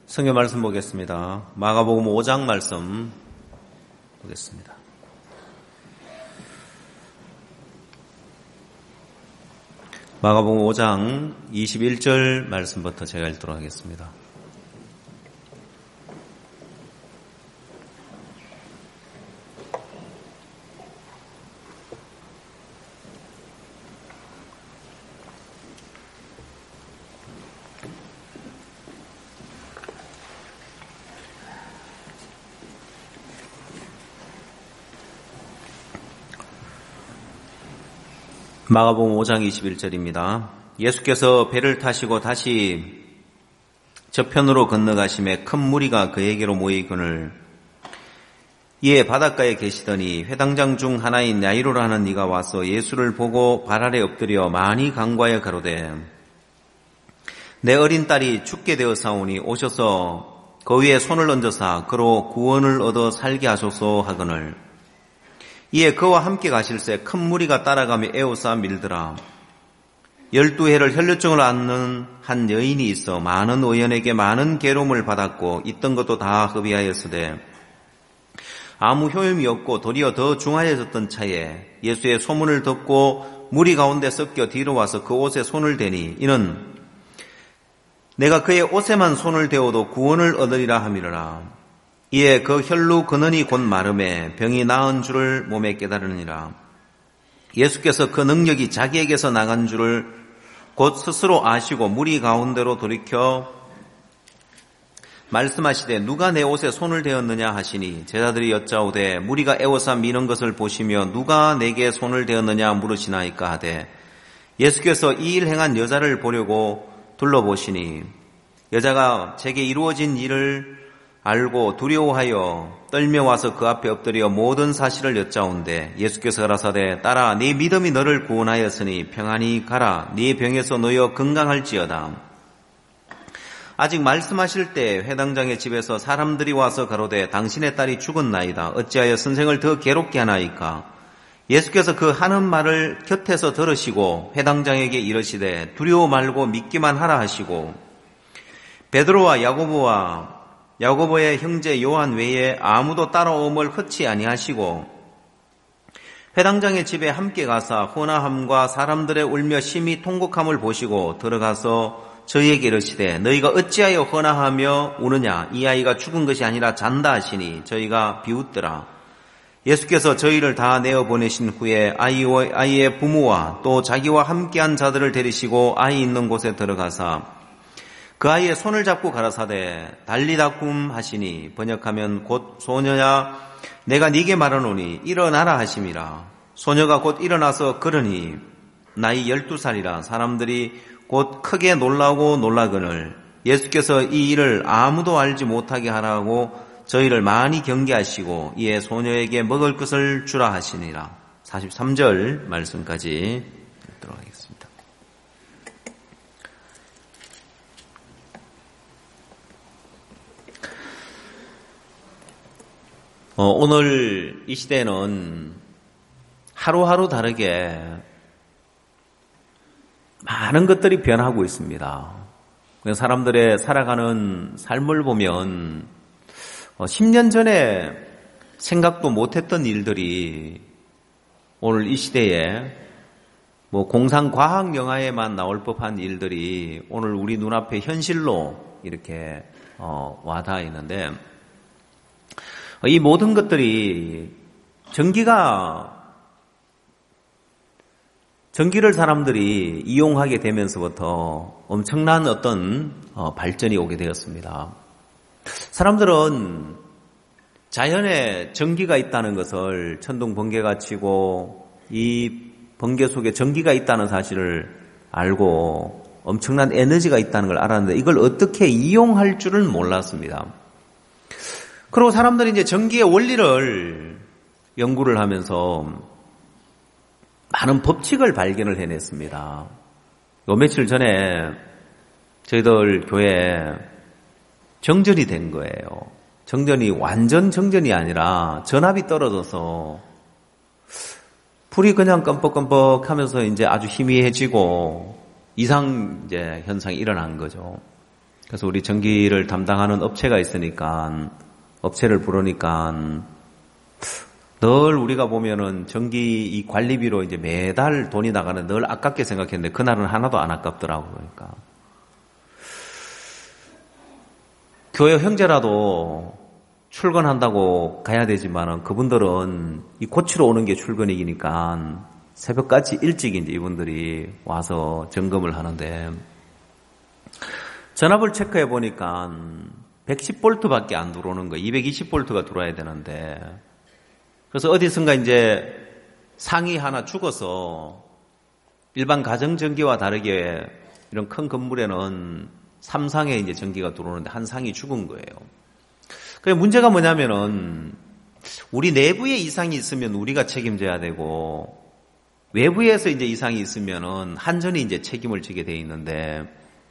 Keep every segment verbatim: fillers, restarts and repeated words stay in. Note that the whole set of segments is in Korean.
성경 말씀 보겠습니다. 마가복음 오 장 말씀 보겠습니다. 마가복음 오 장 이십일 절 말씀부터 제가 읽도록 하겠습니다. 마가복음 오 장 이십일 절입니다. 예수께서 배를 타시고 다시 저편으로 건너가심에 큰 무리가 그에게로 모이거늘 이에 바닷가에 계시더니 회당장 중 하나인 야이로라 하는 이가 와서 예수를 보고 발 아래 엎드려 많이 간과하여 가로되 내 어린 딸이 죽게 되었사오니 오셔서 그 위에 손을 얹어사 그로 구원을 얻어 살게 하소서 하거늘 이에 그와 함께 가실새 큰 무리가 따라가며 에워싸 밀더라. 열두 해를 혈루증을 앓는 한 여인이 있어 많은 의원에게 많은 괴로움을 받았고 있던 것도 다 흡의하였으되 아무 효용이 없고 도리어 더 중하여졌던 차에 예수의 소문을 듣고 무리 가운데 섞여 뒤로 와서 그 옷에 손을 대니 이는 내가 그의 옷에만 손을 대어도 구원을 얻으리라 함이라. 이에 그 혈루 근원이 곧 마름에 병이 나은 줄을 몸에 깨달으니라. 예수께서 그 능력이 자기에게서 나간 줄을 곧 스스로 아시고 무리 가운데로 돌이켜 말씀하시되 누가 내 옷에 손을 대었느냐 하시니 제자들이 여짜오되 무리가 에워싸 미는 것을 보시며 누가 내게 손을 대었느냐 물으시나이까 하되 예수께서 이 일 행한 여자를 보려고 둘러보시니 여자가 제게 이루어진 일을 알고 두려워하여 떨며 와서 그 앞에 엎드려 모든 사실을 여짜온대 예수께서 가라사대 딸아 네 믿음이 너를 구원하였으니 평안히 가라 네 병에서 놓여 건강할지어다. 아직 말씀하실 때 회당장의 집에서 사람들이 와서 가로되 당신의 딸이 죽었나이다. 어찌하여 선생을 더 괴롭게 하나이까. 예수께서 그 하는 말을 곁에서 들으시고 회당장에게 이르시되 두려워 말고 믿기만 하라 하시고 베드로와 야고보와 야고보의 형제 요한 외에 아무도 따라옴을 허치 아니하시고 회당장의 집에 함께 가사 혼화함과 사람들의 울며 심히 통곡함을 보시고 들어가서 저희에게 이르시되 너희가 어찌하여 혼화하며 우느냐 이 아이가 죽은 것이 아니라 잔다 하시니 저희가 비웃더라. 예수께서 저희를 다 내어보내신 후에 아이와, 아이의 부모와 또 자기와 함께한 자들을 데리시고 아이 있는 곳에 들어가사 그 아이의 손을 잡고 가라사대 달리다쿰 하시니 번역하면 곧 소녀야 내가 네게 말하노니 일어나라 하심이라. 소녀가 곧 일어나서 걸으니 나이 열두 살이라 사람들이 곧 크게 놀라고 놀라거늘 예수께서 이 일을 아무도 알지 못하게 하라고 저희를 많이 경계하시고 이에 소녀에게 먹을 것을 주라 하시니라. 사십삼 절 말씀까지 읽도록 하겠습니다. 어, 오늘 이 시대는 하루하루 다르게 많은 것들이 변하고 있습니다. 사람들의 살아가는 삶을 보면 십 년 전에 생각도 못했던 일들이 오늘 이 시대에 뭐 공상과학 영화에만 나올 법한 일들이 오늘 우리 눈앞에 현실로 이렇게 어, 와닿아 있는데 이 모든 것들이 전기가 전기를 사람들이 이용하게 되면서부터 엄청난 어떤 발전이 오게 되었습니다. 사람들은 자연에 전기가 있다는 것을 천둥 번개가 치고 이 번개 속에 전기가 있다는 사실을 알고 엄청난 에너지가 있다는 걸 알았는데 이걸 어떻게 이용할 줄은 몰랐습니다. 그리고 사람들이 이제 전기의 원리를 연구를 하면서 많은 법칙을 발견을 해냈습니다. 요 며칠 전에 저희들 교회에 정전이 된 거예요. 정전이 완전 정전이 아니라 전압이 떨어져서 불이 그냥 껌뻑껌뻑 하면서 이제 아주 희미해지고 이상 이제 현상이 일어난 거죠. 그래서 우리 전기를 담당하는 업체가 있으니까 업체를 부르니까 늘 우리가 보면은 전기 이 관리비로 이제 매달 돈이 나가는 늘 아깝게 생각했는데 그날은 하나도 안 아깝더라고요. 그러니까 교회 형제라도 출근한다고 가야 되지만은 그분들은 이 고치러 오는 게 출근이니까 새벽까지 일찍 이제 이분들이 와서 점검을 하는데 전압을 체크해 보니까 백십 볼트밖에 안 들어오는 거예요. 이백이십 볼트가 들어와야 되는데 그래서 어디선가 이제 상이 하나 죽어서 일반 가정 전기와 다르게 이런 큰 건물에는 삼 상에 이제 전기가 들어오는데 한 상이 죽은 거예요. 그 문제가 뭐냐면은 우리 내부에 이상이 있으면 우리가 책임져야 되고 외부에서 이제 이상이 있으면은 한전이 이제 책임을 지게 돼 있는데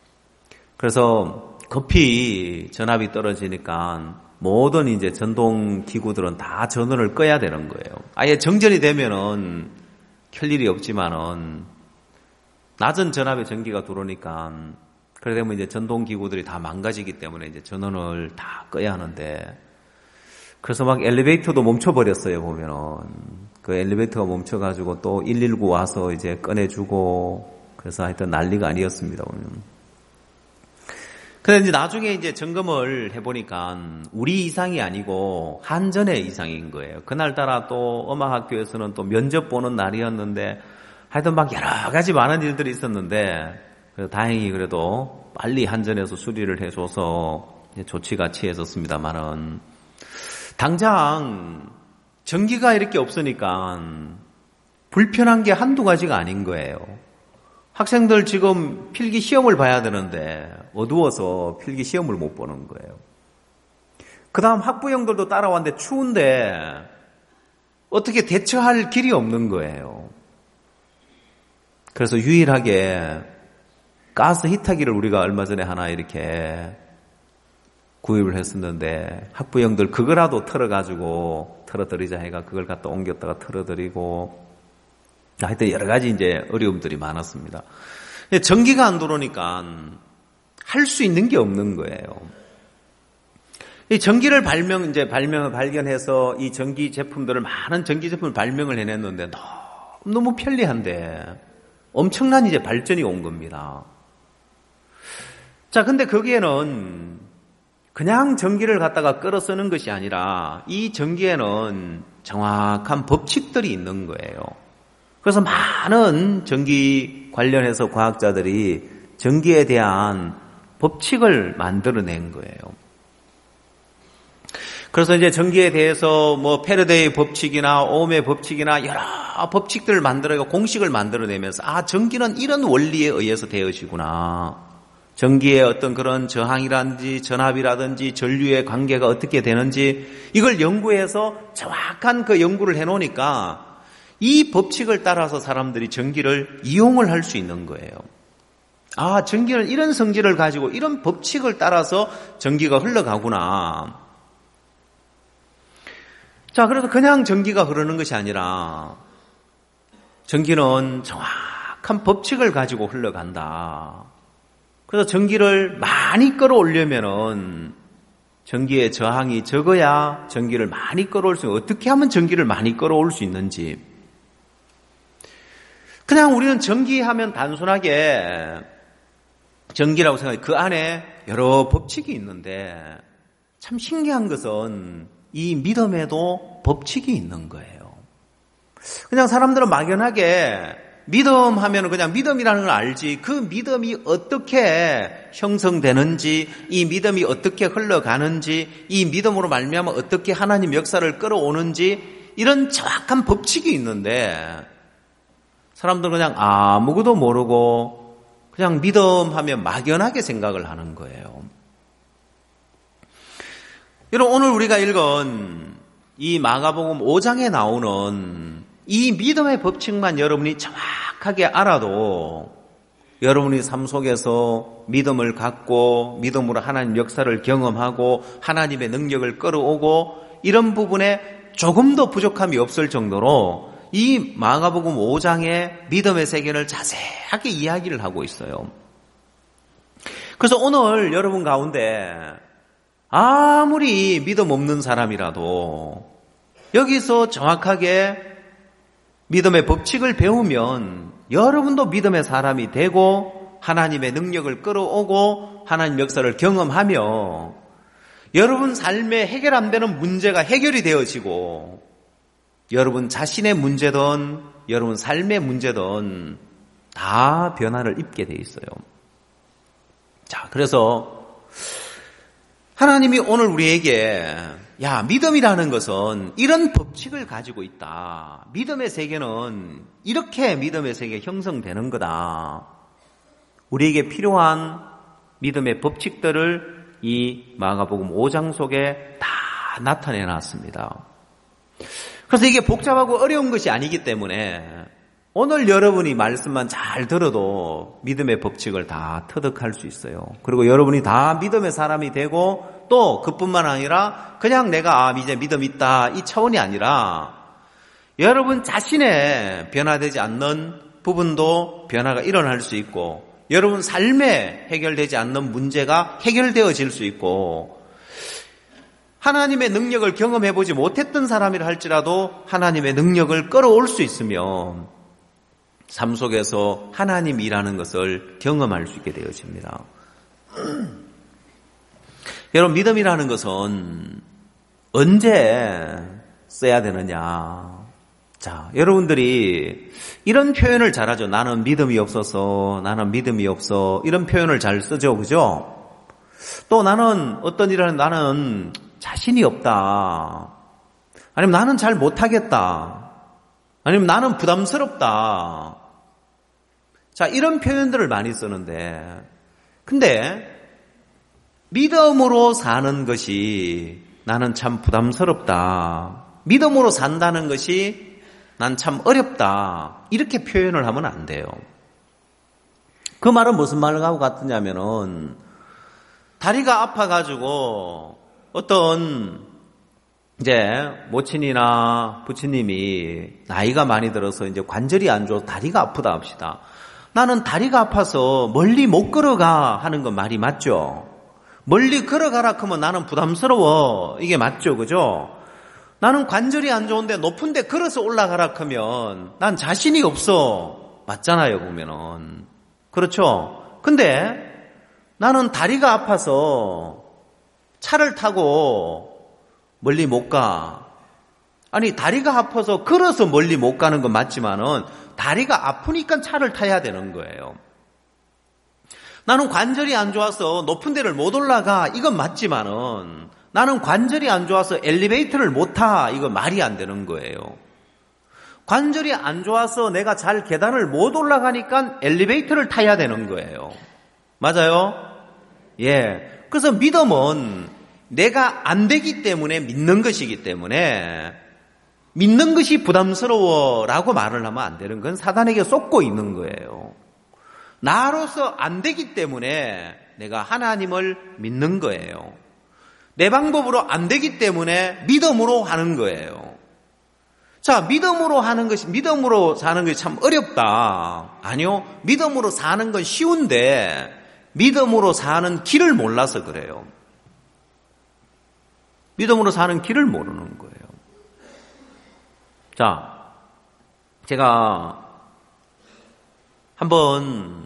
그래서 급히 전압이 떨어지니까 모든 이제 전동 기구들은 다 전원을 꺼야 되는 거예요. 아예 정전이 되면은 켤 일이 없지만은 낮은 전압의 전기가 들어오니까 그래 되면 이제 전동 기구들이 다 망가지기 때문에 이제 전원을 다 꺼야 하는데 그래서 막 엘리베이터도 멈춰버렸어요. 보면은 그 엘리베이터가 멈춰가지고 또 일일구 와서 이제 꺼내주고 그래서 하여튼 난리가 아니었습니다. 보면. 근데 이제 나중에 이제 점검을 해보니까 우리 이상이 아니고 한전의 이상인 거예요. 그날따라 또 음악학교에서는 또 면접 보는 날이었는데 하여튼 막 여러 가지 많은 일들이 있었는데 그래서 다행히 그래도 빨리 한전에서 수리를 해줘서 조치가 취해졌습니다만은 당장 전기가 이렇게 없으니까 불편한 게 한두 가지가 아닌 거예요. 학생들 지금 필기 시험을 봐야 되는데 어두워서 필기 시험을 못 보는 거예요. 그 다음 학부형들도 따라왔는데 추운데 어떻게 대처할 길이 없는 거예요. 그래서 유일하게 가스 히터기를 우리가 얼마 전에 하나 이렇게 구입을 했었는데 학부형들 그거라도 털어가지고 털어드리자 해가 그걸 갖다 옮겼다가 털어드리고 하여튼 여러 가지 이제 어려움들이 많았습니다. 전기가 안 들어오니까 할 수 있는 게 없는 거예요. 이 전기를 발명, 이제 발명을 발견해서 이 전기 제품들을 많은 전기 제품을 발명을 해냈는데 너무, 너무 편리한데 엄청난 이제 발전이 온 겁니다. 자, 근데 거기에는 그냥 전기를 갖다가 끌어 쓰는 것이 아니라 이 전기에는 정확한 법칙들이 있는 거예요. 그래서 많은 전기 관련해서 과학자들이 전기에 대한 법칙을 만들어낸 거예요. 그래서 이제 전기에 대해서 뭐 패러데이 법칙이나 오음의 법칙이나 여러 법칙들을 만들어 공식을 만들어내면서 아, 전기는 이런 원리에 의해서 되어지구나. 전기의 어떤 그런 저항이라든지 전압이라든지 전류의 관계가 어떻게 되는지 이걸 연구해서 정확한 그 연구를 해놓으니까 이 법칙을 따라서 사람들이 전기를 이용을 할 수 있는 거예요. 아, 전기는 이런 성질을 가지고 이런 법칙을 따라서 전기가 흘러가구나. 자, 그래서 그냥 전기가 흐르는 것이 아니라 전기는 정확한 법칙을 가지고 흘러간다. 그래서 전기를 많이 끌어올려면은 전기의 저항이 적어야 전기를 많이 끌어올 수 있는, 어떻게 하면 전기를 많이 끌어올 수 있는지. 그냥 우리는 전기하면 단순하게 전기라고 생각해. 그 안에 여러 법칙이 있는데 참 신기한 것은 이 믿음에도 법칙이 있는 거예요. 그냥 사람들은 막연하게 믿음 하면 그냥 믿음이라는 걸 알지 그 믿음이 어떻게 형성되는지 이 믿음이 어떻게 흘러가는지 이 믿음으로 말미암아 어떻게 하나님 역사를 끌어오는지 이런 정확한 법칙이 있는데 사람들은 그냥 아무것도 모르고 그냥 믿음하면 막연하게 생각을 하는 거예요. 여러분 오늘 우리가 읽은 이 마가복음 오 장에 나오는 이 믿음의 법칙만 여러분이 정확하게 알아도 여러분의 삶 속에서 믿음을 갖고 믿음으로 하나님 역사를 경험하고 하나님의 능력을 끌어오고 이런 부분에 조금 더 부족함이 없을 정도로 이 마가복음 오 장의 믿음의 세계를 자세하게 이야기를 하고 있어요. 그래서 오늘 여러분 가운데 아무리 믿음 없는 사람이라도 여기서 정확하게 믿음의 법칙을 배우면 여러분도 믿음의 사람이 되고 하나님의 능력을 끌어오고 하나님 역사를 경험하며 여러분 삶에 해결 안 되는 문제가 해결이 되어지고 여러분 자신의 문제든 여러분 삶의 문제든 다 변화를 입게 돼 있어요. 자, 그래서 하나님이 오늘 우리에게 야, 믿음이라는 것은 이런 법칙을 가지고 있다. 믿음의 세계는 이렇게 믿음의 세계 형성되는 거다. 우리에게 필요한 믿음의 법칙들을 이 마가복음 오 장 속에 다 나타내 놨습니다. 그래서 이게 복잡하고 어려운 것이 아니기 때문에 오늘 여러분이 말씀만 잘 들어도 믿음의 법칙을 다 터득할 수 있어요. 그리고 여러분이 다 믿음의 사람이 되고 또 그뿐만 아니라 그냥 내가 아 이제 믿음 있다 이 차원이 아니라 여러분 자신의 변화되지 않는 부분도 변화가 일어날 수 있고 여러분 삶에 해결되지 않는 문제가 해결되어질 수 있고 하나님의 능력을 경험해보지 못했던 사람이라 할지라도 하나님의 능력을 끌어올 수 있으며 삶 속에서 하나님이 일하는 것을 경험할 수 있게 되어집니다. 여러분 믿음이라는 것은 언제 써야 되느냐? 자, 여러분들이 이런 표현을 잘하죠. 나는 믿음이 없어서, 나는 믿음이 없어. 이런 표현을 잘 쓰죠. 그죠? 또 나는 어떤 일을 하는 나는 자신이 없다. 아니면 나는 잘 못하겠다. 아니면 나는 부담스럽다. 자, 이런 표현들을 많이 쓰는데 근데 믿음으로 사는 것이 나는 참 부담스럽다. 믿음으로 산다는 것이 난 참 어렵다. 이렇게 표현을 하면 안 돼요. 그 말은 무슨 말하고 같으냐면은 다리가 아파가지고 어떤 이제 모친이나 부친님이 나이가 많이 들어서 이제 관절이 안 좋아서 다리가 아프다 합시다. 나는 다리가 아파서 멀리 못 걸어가 하는 건 말이 맞죠? 멀리 걸어가라 하면 나는 부담스러워. 이게 맞죠? 그죠? 나는 관절이 안 좋은데 높은 데 걸어서 올라가라 하면 난 자신이 없어. 맞잖아요, 보면은. 그렇죠? 근데 나는 다리가 아파서 차를 타고 멀리 못 가. 아니, 다리가 아파서 걸어서 멀리 못 가는 건 맞지만은 다리가 아프니까 차를 타야 되는 거예요. 나는 관절이 안 좋아서 높은 데를 못 올라가. 이건 맞지만은 나는 관절이 안 좋아서 엘리베이터를 못 타. 이거 말이 안 되는 거예요. 관절이 안 좋아서 내가 잘 계단을 못 올라가니까 엘리베이터를 타야 되는 거예요. 맞아요? 예. 그래서 믿음은 내가 안 되기 때문에 믿는 것이기 때문에 믿는 것이 부담스러워라고 말을 하면 안 되는 건 사단에게 속고 있는 거예요. 나로서 안 되기 때문에 내가 하나님을 믿는 거예요. 내 방법으로 안 되기 때문에 믿음으로 하는 거예요. 자, 믿음으로 하는 것이, 믿음으로 사는 것이 참 어렵다. 아니요. 믿음으로 사는 건 쉬운데 믿음으로 사는 길을 몰라서 그래요. 믿음으로 사는 길을 모르는 거예요. 자, 제가 한번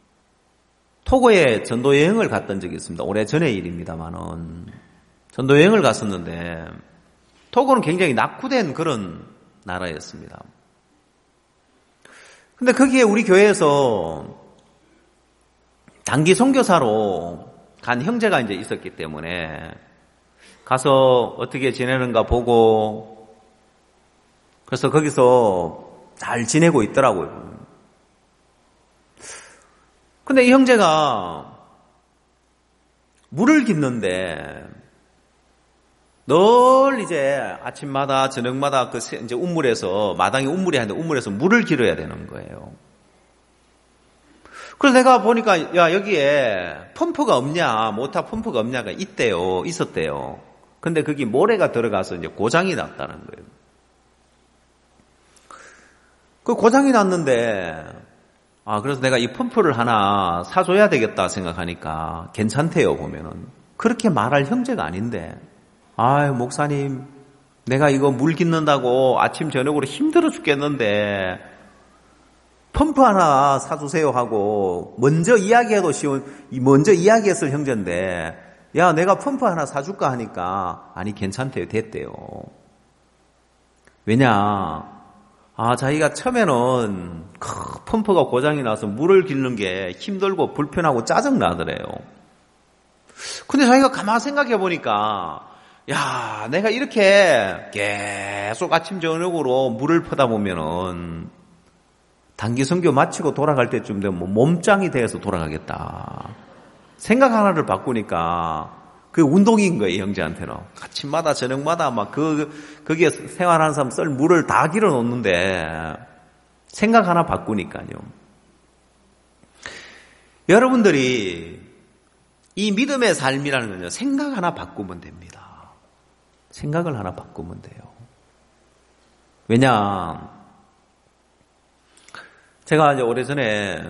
토고에 전도 여행을 갔던 적이 있습니다. 오래전의 일입니다만은 전도 여행을 갔었는데 토고는 굉장히 낙후된 그런 나라였습니다. 근데 거기에 우리 교회에서 단기 선교사로 간 형제가 이제 있었기 때문에 가서 어떻게 지내는가 보고 그래서 거기서 잘 지내고 있더라고요. 근데 이 형제가 물을 깃는데 늘 이제 아침마다 저녁마다 그 이제 우물에서 마당에 우물이 하는데 우물에서 물을 길어야 되는 거예요. 그래서 내가 보니까 야 여기에 펌프가 없냐 모터 펌프가 없냐가 있대요. 있었대요. 근데 거기 모래가 들어가서 이제 고장이 났다는 거예요. 그 고장이 났는데 아, 그래서 내가 이 펌프를 하나 사줘야 되겠다 생각하니까 괜찮대요, 보면은. 그렇게 말할 형제가 아닌데. 아유, 목사님, 내가 이거 물 깃는다고 아침, 저녁으로 힘들어 죽겠는데, 펌프 하나 사주세요 하고, 먼저 이야기해도 쉬운, 먼저 이야기했을 형제인데, 야, 내가 펌프 하나 사줄까 하니까, 아니, 괜찮대요, 됐대요. 왜냐, 아, 자기가 처음에는 크, 펌프가 고장이 나서 물을 깃는 게 힘들고 불편하고 짜증나더래요. 근데 자기가 가만히 생각해 보니까, 야, 내가 이렇게 계속 아침 저녁으로 물을 퍼다 보면은 단기 선교 마치고 돌아갈 때쯤 되면 몸짱이 돼서 돌아가겠다. 생각 하나를 바꾸니까 그 운동인 거예요, 형제한테는. 아침마다 저녁마다 막 그, 거기에 생활하는 사람 썰 물을 다 길어 놓는데 생각 하나 바꾸니까요. 여러분들이 이 믿음의 삶이라는 건요, 생각 하나 바꾸면 됩니다. 생각을 하나 바꾸면 돼요. 왜냐, 제가 이제 오래전에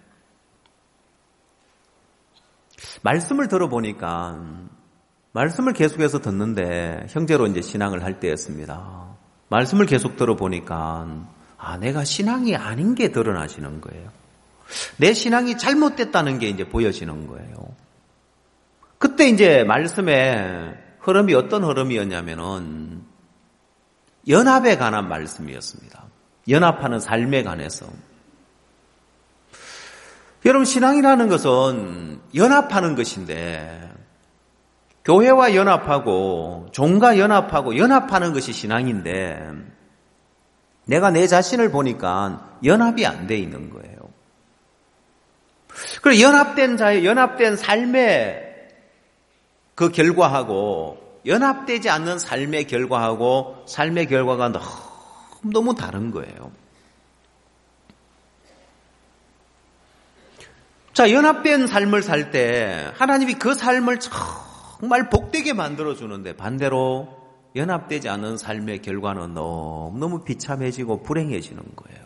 말씀을 들어보니까, 말씀을 계속해서 듣는데, 형제로 이제 신앙을 할 때였습니다. 말씀을 계속 들어보니까, 아, 내가 신앙이 아닌 게 드러나시는 거예요. 내 신앙이 잘못됐다는 게 이제 보여지는 거예요. 그때 이제 말씀의 흐름이 어떤 흐름이었냐면은, 연합에 관한 말씀이었습니다. 연합하는 삶에 관해서. 여러분, 신앙이라는 것은 연합하는 것인데, 교회와 연합하고 종과 연합하고 연합하는 것이 신앙인데, 내가 내 자신을 보니까 연합이 안 돼 있는 거예요. 그리고 연합된 자의 연합된 삶의 그 결과하고 연합되지 않는 삶의 결과하고 삶의 결과가 너무, 너무 다른 거예요. 자, 연합된 삶을 살 때 하나님이 그 삶을 정말 복되게 만들어주는데, 반대로 연합되지 않은 삶의 결과는 너무너무 비참해지고 불행해지는 거예요.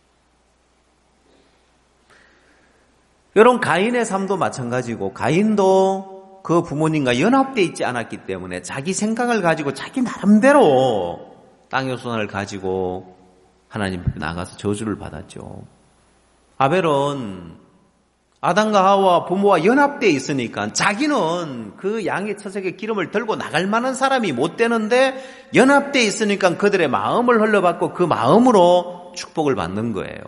여러분, 가인의 삶도 마찬가지고, 가인도 그 부모님과 연합되어 있지 않았기 때문에 자기 생각을 가지고 자기 나름대로 땅의 소산을 가지고 하나님 앞에 나가서 저주를 받았죠. 아벨은 아담과 하와 부모와 연합되어 있으니까 자기는 그 양의 처석의 기름을 들고 나갈 만한 사람이 못 되는데, 연합되어 있으니까 그들의 마음을 흘려받고 그 마음으로 축복을 받는 거예요.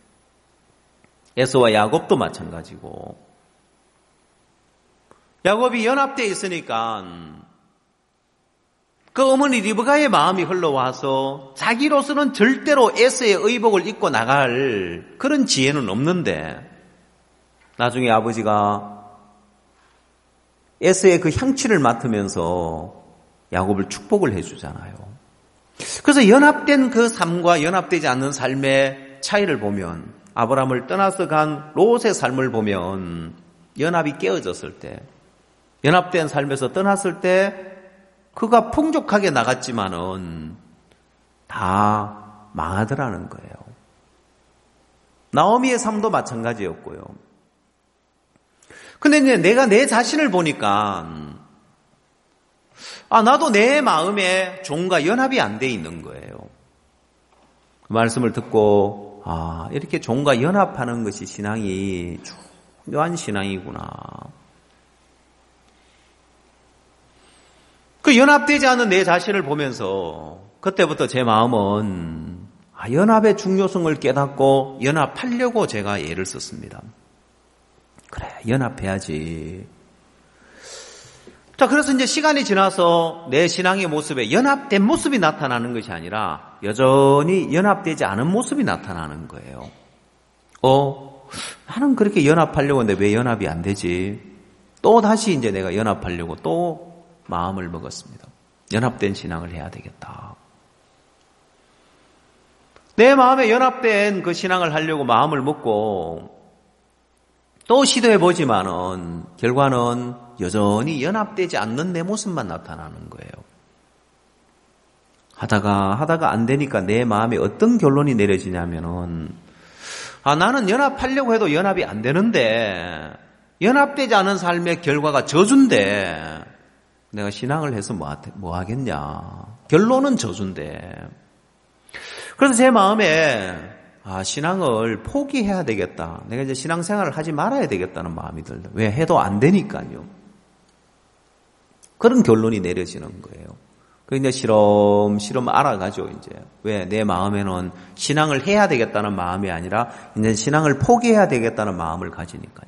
에서와 야곱도 마찬가지고, 야곱이 연합되어 있으니까 그 어머니 리브가의 마음이 흘러와서 자기로서는 절대로 에서의 의복을 입고 나갈 그런 지혜는 없는데, 나중에 아버지가 에서의 그 향취를 맡으면서 야곱을 축복을 해주잖아요. 그래서 연합된 그 삶과 연합되지 않는 삶의 차이를 보면, 아브라함을 떠나서 간 롯의 삶을 보면, 연합이 깨어졌을 때, 연합된 삶에서 떠났을 때 그가 풍족하게 나갔지만은 다 망하더라는 거예요. 나오미의 삶도 마찬가지였고요. 근데 이제 내가 내 자신을 보니까, 아, 나도 내 마음에 종과 연합이 안 돼 있는 거예요. 그 말씀을 듣고, 아, 이렇게 종과 연합하는 것이 신앙이 중요한 신앙이구나. 그 연합되지 않은 내 자신을 보면서 그때부터 제 마음은, 아, 연합의 중요성을 깨닫고 연합하려고 제가 애를 썼습니다. 그래, 연합해야지. 자, 그래서 이제 시간이 지나서 내 신앙의 모습에 연합된 모습이 나타나는 것이 아니라 여전히 연합되지 않은 모습이 나타나는 거예요. 어, 나는 그렇게 연합하려고 했는데 왜 연합이 안 되지? 또 다시 이제 내가 연합하려고 또 마음을 먹었습니다. 연합된 신앙을 해야 되겠다. 내 마음에 연합된 그 신앙을 하려고 마음을 먹고 또 시도해보지만은 결과는 여전히 연합되지 않는 내 모습만 나타나는 거예요. 하다가 하다가 안 되니까 내 마음에 어떤 결론이 내려지냐면은, 아, 나는 연합하려고 해도 연합이 안 되는데, 연합되지 않은 삶의 결과가 저주인데, 내가 신앙을 해서 뭐, 뭐 하겠냐. 결론은 저주인데. 그래서 제 마음에, 아, 신앙을 포기해야 되겠다. 내가 이제 신앙생활을 하지 말아야 되겠다는 마음이 들어요. 왜? 해도 안 되니까요. 그런 결론이 내려지는 거예요. 그 이제 시름시름 알아가죠, 이제. 왜? 내 마음에는 신앙을 해야 되겠다는 마음이 아니라, 이제 신앙을 포기해야 되겠다는 마음을 가지니까요.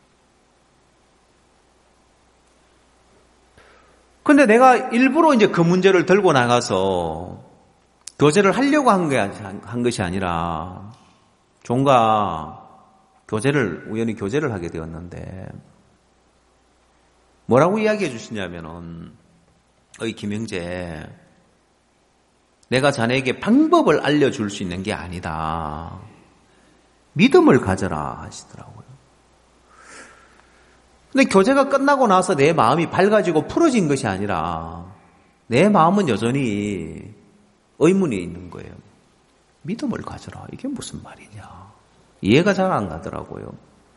근데 내가 일부러 이제 그 문제를 들고 나가서 교제를 하려고 한, 게, 한 것이 아니라, 종가 교제를, 우연히 교제를 하게 되었는데, 뭐라고 이야기해 주시냐면은, 어이 김영재, 내가 자네에게 방법을 알려줄 수 있는 게 아니다. 믿음을 가져라 하시더라고요. 근데 교제가 끝나고 나서 내 마음이 밝아지고 풀어진 것이 아니라 내 마음은 여전히 의문이 있는 거예요. 믿음을 가져라. 이게 무슨 말이냐. 이해가 잘 안 가더라고요.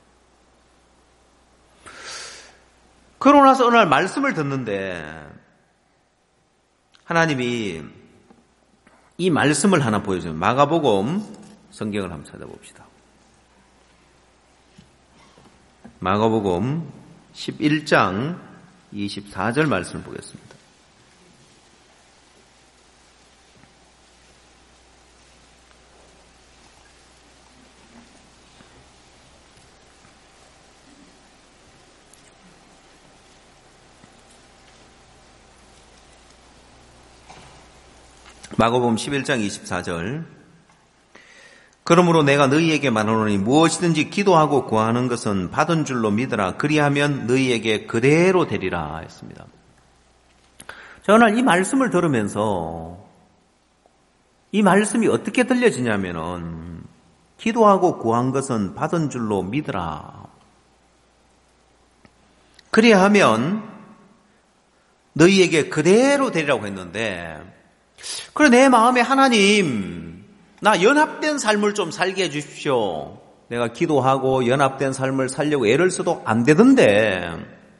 그러고 나서 어느 날 말씀을 듣는데 하나님이 이 말씀을 하나 보여줘요. 마가복음 성경을 한번 찾아봅시다. 마가복음 십일 장 이십사 절 말씀을 보겠습니다. 마가복음 십일 장 이십사 절. 그러므로 내가 너희에게 말하노니 무엇이든지 기도하고 구하는 것은 받은 줄로 믿으라. 그리하면 너희에게 그대로 되리라 했습니다. 자, 오늘 이 말씀을 들으면서 이 말씀이 어떻게 들려지냐면은 기도하고 구한 것은 받은 줄로 믿으라. 그리하면 너희에게 그대로 되리라고 했는데, 그래 내 마음에 하나님, 나 연합된 삶을 좀 살게 해주십시오. 내가 기도하고 연합된 삶을 살려고 애를 써도 안 되던데,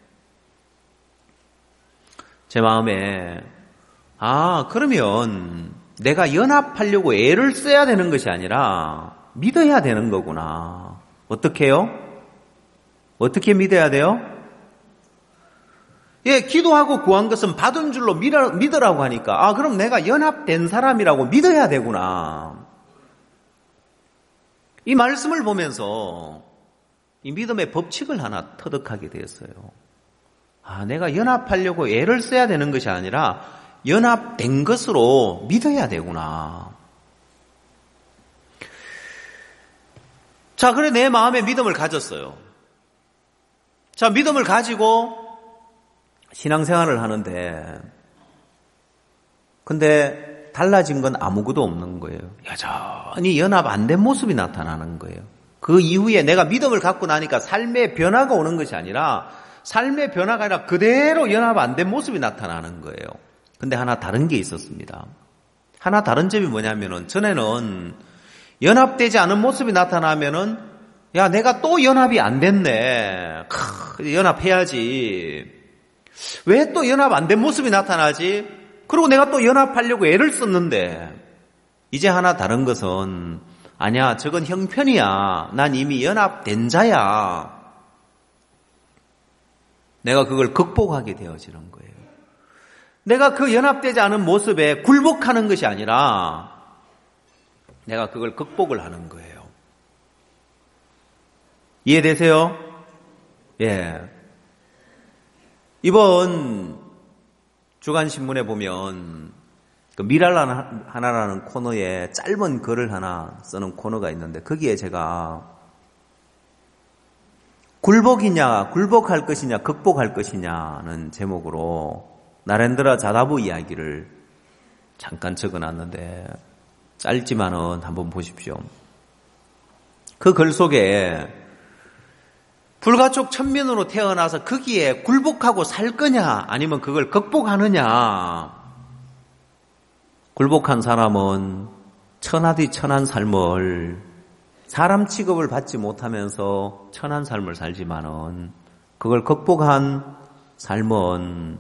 제 마음에 아 그러면 내가 연합하려고 애를 써야 되는 것이 아니라 믿어야 되는 거구나. 어떻게 해요? 어떻게 믿어야 돼요? 예, 기도하고 구한 것은 받은 줄로 믿어, 믿으라고 하니까 아 그럼 내가 연합된 사람이라고 믿어야 되구나. 이 말씀을 보면서 이 믿음의 법칙을 하나 터득하게 되었어요. 아, 내가 연합하려고 애를 써야 되는 것이 아니라 연합된 것으로 믿어야 되구나. 자, 그래 내 마음에 믿음을 가졌어요. 자, 믿음을 가지고 신앙생활을 하는데, 근데 달라진 건 아무것도 없는 거예요. 여전히 연합 안 된 모습이 나타나는 거예요. 그 이후에 내가 믿음을 갖고 나니까 삶의 변화가 오는 것이 아니라 삶의 변화가 아니라 그대로 연합 안 된 모습이 나타나는 거예요. 근데 하나 다른 게 있었습니다. 하나 다른 점이 뭐냐면은 전에는 연합되지 않은 모습이 나타나면은 야 내가 또 연합이 안 됐네. 크, 연합해야지. 왜 또 연합 안 된 모습이 나타나지? 그리고 내가 또 연합하려고 애를 썼는데, 이제 하나 다른 것은 아니야, 저건 형편이야. 난 이미 연합된 자야. 내가 그걸 극복하게 되어지는 거예요. 내가 그 연합되지 않은 모습에 굴복하는 것이 아니라 내가 그걸 극복을 하는 거예요. 이해되세요? 예. 이번 주간신문에 보면 그 미랄 하나라는 코너에 짧은 글을 하나 쓰는 코너가 있는데, 거기에 제가 굴복이냐, 굴복할 것이냐, 극복할 것이냐는 제목으로 나렌드라 자다부 이야기를 잠깐 적어놨는데, 짧지만은 한번 보십시오. 그 글 속에 불가촉 천민으로 태어나서 거기에 굴복하고 살 거냐, 아니면 그걸 극복하느냐. 굴복한 사람은 천하디 천한 삶을 사람 취급을 받지 못하면서 천한 삶을 살지만은 그걸 극복한 삶은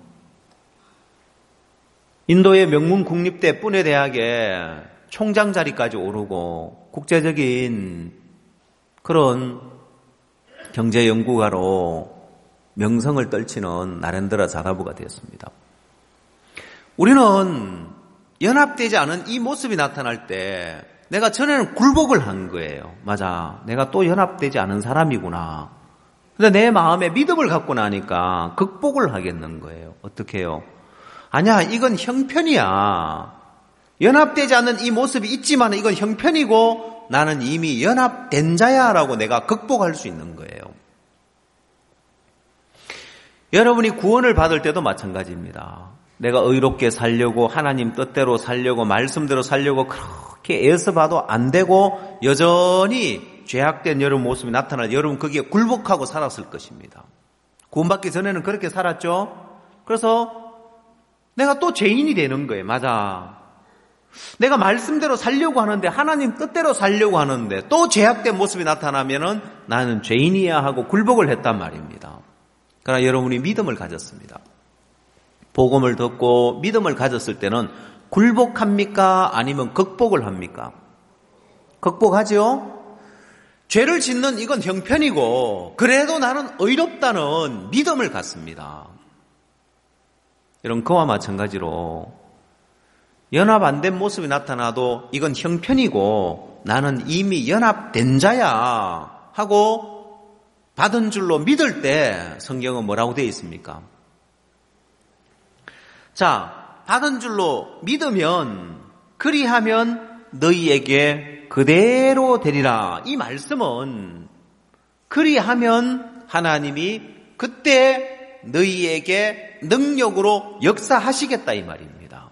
인도의 명문 국립대 뿌뇌대학에 총장 자리까지 오르고 국제적인 그런 경제연구가로 명성을 떨치는 나렌드라 자라부가 되었습니다. 우리는 연합되지 않은 이 모습이 나타날 때 내가 전에는 굴복을 한 거예요. 맞아, 내가 또 연합되지 않은 사람이구나. 근데 내 마음에 믿음을 갖고 나니까 극복을 하겠는 거예요. 어떻게 해요? 아니야, 이건 형편이야. 연합되지 않는 이 모습이 있지만 이건 형편이고 나는 이미 연합된 자야 라고 내가 극복할 수 있는 거예요. 여러분이 구원을 받을 때도 마찬가지입니다. 내가 의롭게 살려고 하나님 뜻대로 살려고 말씀대로 살려고 그렇게 애써 봐도 안 되고 여전히 죄악된 여러분 모습이 나타날 여러분 거기에 굴복하고 살았을 것입니다. 구원받기 전에는 그렇게 살았죠. 그래서 내가 또 죄인이 되는 거예요. 맞아. 내가 말씀대로 살려고 하는데 하나님 뜻대로 살려고 하는데 또 죄악된 모습이 나타나면은 나는 죄인이야 하고 굴복을 했단 말입니다. 그러나 여러분이 믿음을 가졌습니다. 복음을 듣고 믿음을 가졌을 때는 굴복합니까? 아니면 극복을 합니까? 극복하지요? 죄를 짓는 이건 형편이고 그래도 나는 의롭다는 믿음을 갖습니다. 여러분, 그와 마찬가지로 연합 안 된 모습이 나타나도 이건 형편이고 나는 이미 연합된 자야 하고 받은 줄로 믿을 때 성경은 뭐라고 되어 있습니까? 자, 받은 줄로 믿으면 그리하면 너희에게 그대로 되리라. 이 말씀은 그리하면 하나님이 그때 너희에게 능력으로 역사하시겠다 이 말입니다.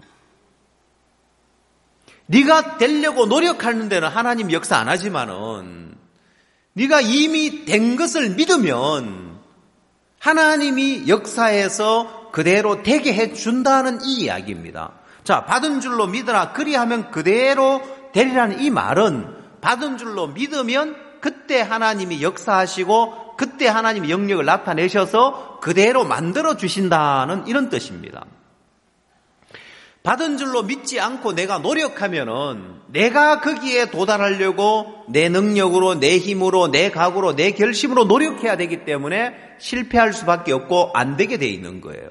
네가 되려고 노력하는 데는 하나님 역사 안 하지만은 네가 이미 된 것을 믿으면 하나님이 역사해서 그대로 되게 해준다는 이 이야기입니다. 자, 받은 줄로 믿으라. 그리하면 그대로 되리라는 이 말은 받은 줄로 믿으면 그때 하나님이 역사하시고 그때 하나님이 영역을 나타내셔서 그대로 만들어 주신다는 이런 뜻입니다. 받은 줄로 믿지 않고 내가 노력하면은 내가 거기에 도달하려고 내 능력으로, 내 힘으로, 내 각오로, 내 결심으로 노력해야 되기 때문에 실패할 수밖에 없고 안 되게 돼 있는 거예요.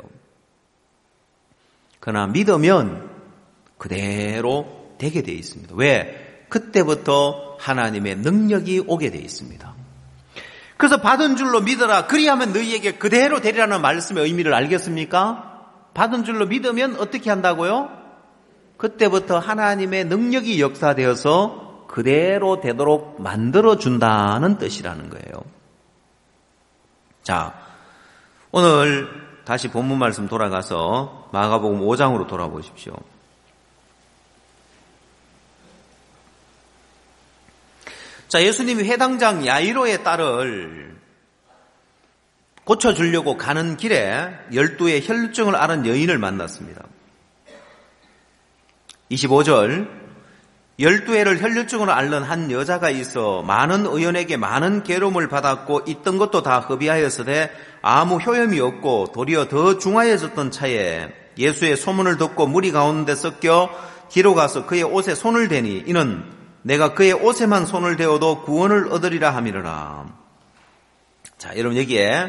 그러나 믿으면 그대로 되게 돼 있습니다. 왜? 그때부터 하나님의 능력이 오게 돼 있습니다. 그래서 받은 줄로 믿어라. 그리하면 너희에게 그대로 되리라는 말씀의 의미를 알겠습니까? 받은 줄로 믿으면 어떻게 한다고요? 그때부터 하나님의 능력이 역사되어서 그대로 되도록 만들어준다는 뜻이라는 거예요. 자, 오늘 다시 본문 말씀 돌아가서 마가복음 오 장으로 돌아보십시오. 자, 예수님이 회당장 야이로의 딸을 고쳐주려고 가는 길에 열두의 혈루증을 앓은 여인을 만났습니다. 이십오 절, 열두 해를 혈루증으로 앓는 한 여자가 있어 많은 의원에게 많은 괴로움을 받았고 있던 것도 다 허비하였으되 아무 효험이 없고 도리어 더 중하여졌던 차에 예수의 소문을 듣고 무리 가운데 섞여 뒤로 가서 그의 옷에 손을 대니 이는 내가 그의 옷에만 손을 대어도 구원을 얻으리라 함이라. 자, 여러분 여기에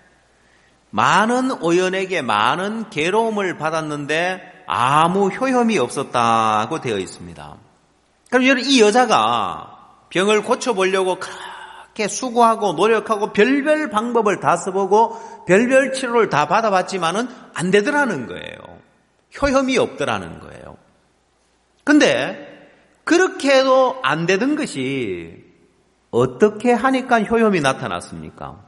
많은 의원에게 많은 괴로움을 받았는데 아무 효험이 없었다고 되어 있습니다. 그럼 여러분 이 여자가 병을 고쳐보려고 그렇게 수고하고 노력하고 별별 방법을 다 써보고 별별 치료를 다 받아봤지만은 안 되더라는 거예요. 효험이 없더라는 거예요. 근데 그렇게 해도 안 되던 것이 어떻게 하니까 효험이 나타났습니까?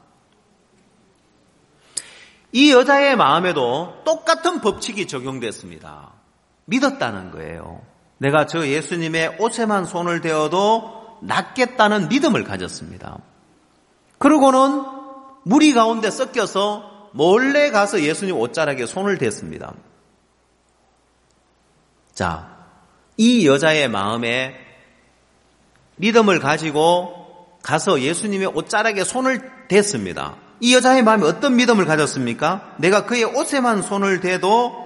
이 여자의 마음에도 똑같은 법칙이 적용됐습니다. 믿었다는 거예요. 내가 저 예수님의 옷에만 손을 대어도 낫겠다는 믿음을 가졌습니다. 그러고는 무리 가운데 섞여서 몰래 가서 예수님 옷자락에 손을 댔습니다. 자, 이 여자의 마음에 믿음을 가지고 가서 예수님의 옷자락에 손을 댔습니다. 이 여자의 마음에 어떤 믿음을 가졌습니까? 내가 그의 옷에만 손을 대도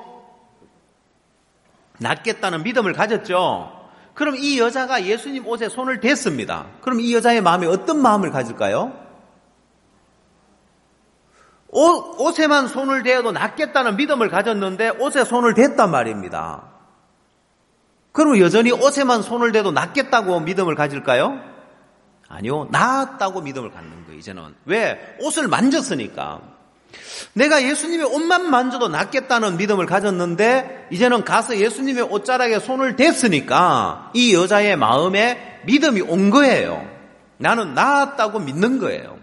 낫겠다는 믿음을 가졌죠. 그럼 이 여자가 예수님 옷에 손을 댔습니다. 그럼 이 여자의 마음에 어떤 마음을 가질까요? 옷, 옷에만 손을 대어도 낫겠다는 믿음을 가졌는데 옷에 손을 댔단 말입니다. 그럼 여전히 옷에만 손을 대도 낫겠다고 믿음을 가질까요? 아니요. 낫다고 믿음을 갖는 거예요, 이제는. 왜? 옷을 만졌으니까. 내가 예수님의 옷만 만져도 낫겠다는 믿음을 가졌는데 이제는 가서 예수님의 옷자락에 손을 댔으니까 이 여자의 마음에 믿음이 온 거예요. 나는 낫다고 믿는 거예요.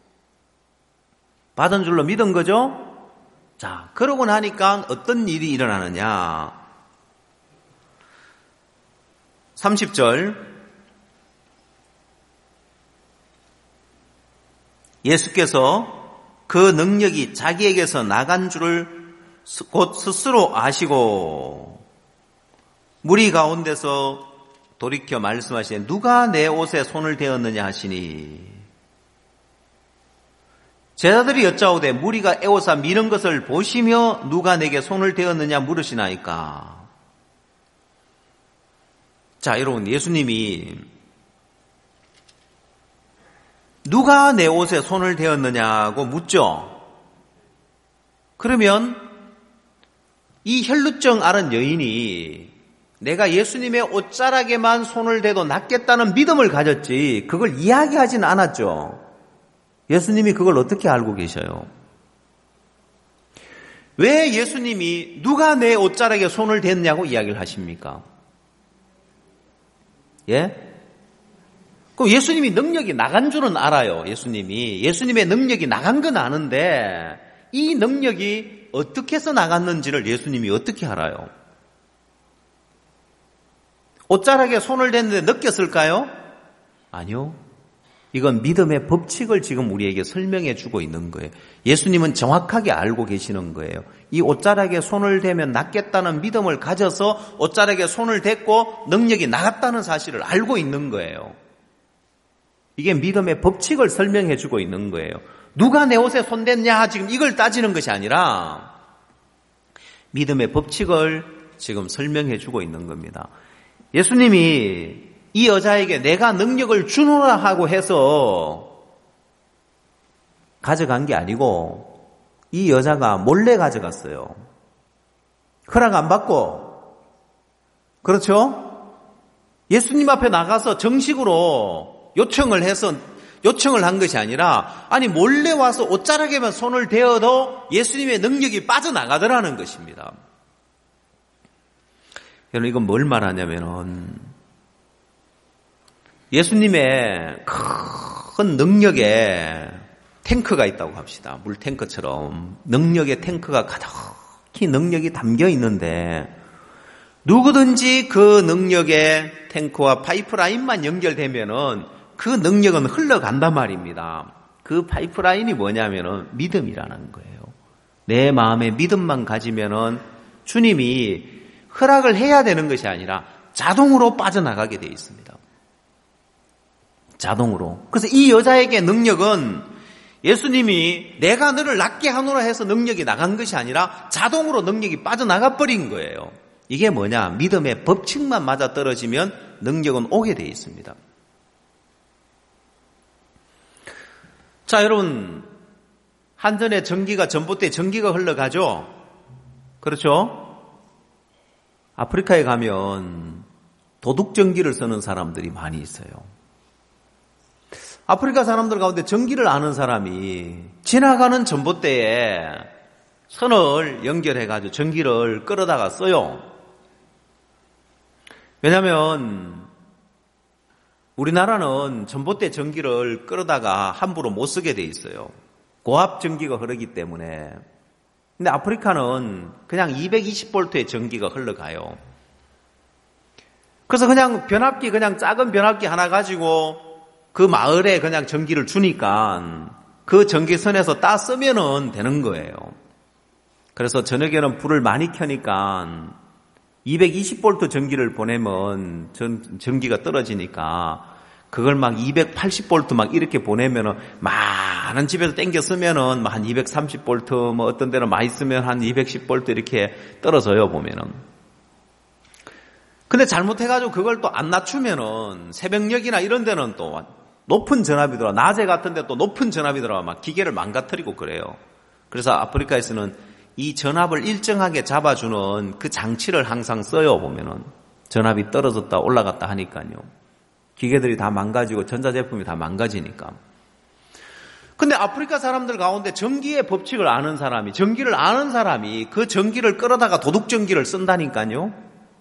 받은 줄로 믿은 거죠? 자, 그러고 나니까 어떤 일이 일어나느냐. 삼십 절. 예수께서 그 능력이 자기에게서 나간 줄을 곧 스스로 아시고 무리 가운데서 돌이켜 말씀하시되 누가 내 옷에 손을 대었느냐 하시니 제자들이 여짜오되 무리가 에워싸 미는 것을 보시며 누가 내게 손을 대었느냐 물으시나이까. 자, 여러분, 예수님이 누가 내 옷에 손을 대었느냐고 묻죠. 그러면 이 혈루증 앓은 여인이 내가 예수님의 옷자락에만 손을 대도 낫겠다는 믿음을 가졌지 그걸 이야기하진 않았죠. 예수님이 그걸 어떻게 알고 계셔요? 왜 예수님이 누가 내 옷자락에 손을 댔냐고 이야기를 하십니까? 예? 그럼 예수님이 능력이 나간 줄은 알아요. 예수님이. 예수님의 능력이 나간 건 아는데 이 능력이 어떻게 해서 나갔는지를 예수님이 어떻게 알아요? 옷자락에 손을 댔는데 느꼈을까요? 아니요. 이건 믿음의 법칙을 지금 우리에게 설명해 주고 있는 거예요. 예수님은 정확하게 알고 계시는 거예요. 이 옷자락에 손을 대면 낫겠다는 믿음을 가져서 옷자락에 손을 댔고 능력이 나갔다는 사실을 알고 있는 거예요. 이게 믿음의 법칙을 설명해 주고 있는 거예요. 누가 내 옷에 손댔냐 지금 이걸 따지는 것이 아니라 믿음의 법칙을 지금 설명해 주고 있는 겁니다. 예수님이 이 여자에게 내가 능력을 주노라 하고 해서 가져간 게 아니고 이 여자가 몰래 가져갔어요. 허락 안 받고. 그렇죠? 예수님 앞에 나가서 정식으로 요청을 해서 요청을 한 것이 아니라 아니 몰래 와서 옷자락에만 손을 대어도 예수님의 능력이 빠져나가더라는 것입니다. 여러분 이건 뭘 말하냐면은 예수님의 큰 능력의 탱크가 있다고 합시다. 물탱크처럼 능력의 탱크가 가득히 능력이 담겨 있는데 누구든지 그 능력의 탱크와 파이프라인만 연결되면은 그 능력은 흘러간단 말입니다. 그 파이프라인이 뭐냐면은 믿음이라는 거예요. 내 마음에 믿음만 가지면은 주님이 허락을 해야 되는 것이 아니라 자동으로 빠져나가게 되어 있습니다. 자동으로. 그래서 이 여자에게 능력은 예수님이 내가 너를 낫게 하노라 해서 능력이 나간 것이 아니라 자동으로 능력이 빠져나가 버린 거예요. 이게 뭐냐? 믿음의 법칙만 맞아떨어지면 능력은 오게 되어 있습니다. 자, 여러분 한전에 전기가 전봇대에 전기가 흘러가죠? 그렇죠? 아프리카에 가면 도둑전기를 쓰는 사람들이 많이 있어요. 아프리카 사람들 가운데 전기를 아는 사람이 지나가는 전봇대에 선을 연결해가지고 전기를 끌어다가 써요. 왜냐하면 우리나라는 전봇대 전기를 끌어다가 함부로 못 쓰게 돼 있어요. 고압 전기가 흐르기 때문에. 근데 아프리카는 그냥 이백이십 볼트의 전기가 흘러가요. 그래서 그냥 변압기, 그냥 작은 변압기 하나 가지고 그 마을에 그냥 전기를 주니까 그 전기선에서 따 쓰면은 되는 거예요. 그래서 저녁에는 불을 많이 켜니까 이백이십 볼트 전기를 보내면 전, 전기가 떨어지니까 그걸 막 이백팔십 볼트 막 이렇게 보내면은 많은 집에서 땡겨 쓰면은 한 이백삼십 볼트 뭐 어떤 데는 많이 쓰면 한 이백십 볼트 이렇게 떨어져요, 보면은. 근데 잘못해가지고 그걸 또 안 낮추면은 새벽녘이나 이런 데는 또 높은 전압이 들어와, 낮에 같은데 또 높은 전압이 들어와 막 기계를 망가뜨리고 그래요. 그래서 아프리카에서는 이 전압을 일정하게 잡아주는 그 장치를 항상 써요, 보면은. 전압이 떨어졌다 올라갔다 하니까요. 기계들이 다 망가지고 전자제품이 다 망가지니까. 근데 아프리카 사람들 가운데 전기의 법칙을 아는 사람이, 전기를 아는 사람이 그 전기를 끌어다가 도둑전기를 쓴다니까요.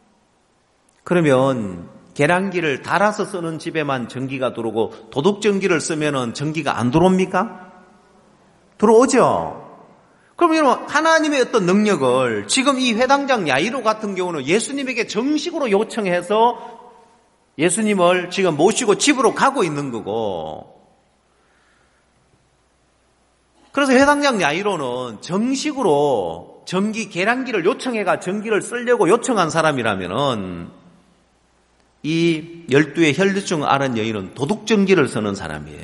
그러면 계량기를 달아서 쓰는 집에만 전기가 들어오고 도둑전기를 쓰면은 전기가 안 들어옵니까? 들어오죠. 그럼 여러분, 하나님의 어떤 능력을 지금 이 회당장 야이로 같은 경우는 예수님에게 정식으로 요청해서 예수님을 지금 모시고 집으로 가고 있는 거고, 그래서 회당장 야이로는 정식으로 전기 계량기를 요청해가 전기를 쓰려고 요청한 사람이라면은 이 열두의 혈류증 앓은 여인은 도둑전기를 쓰는 사람이에요.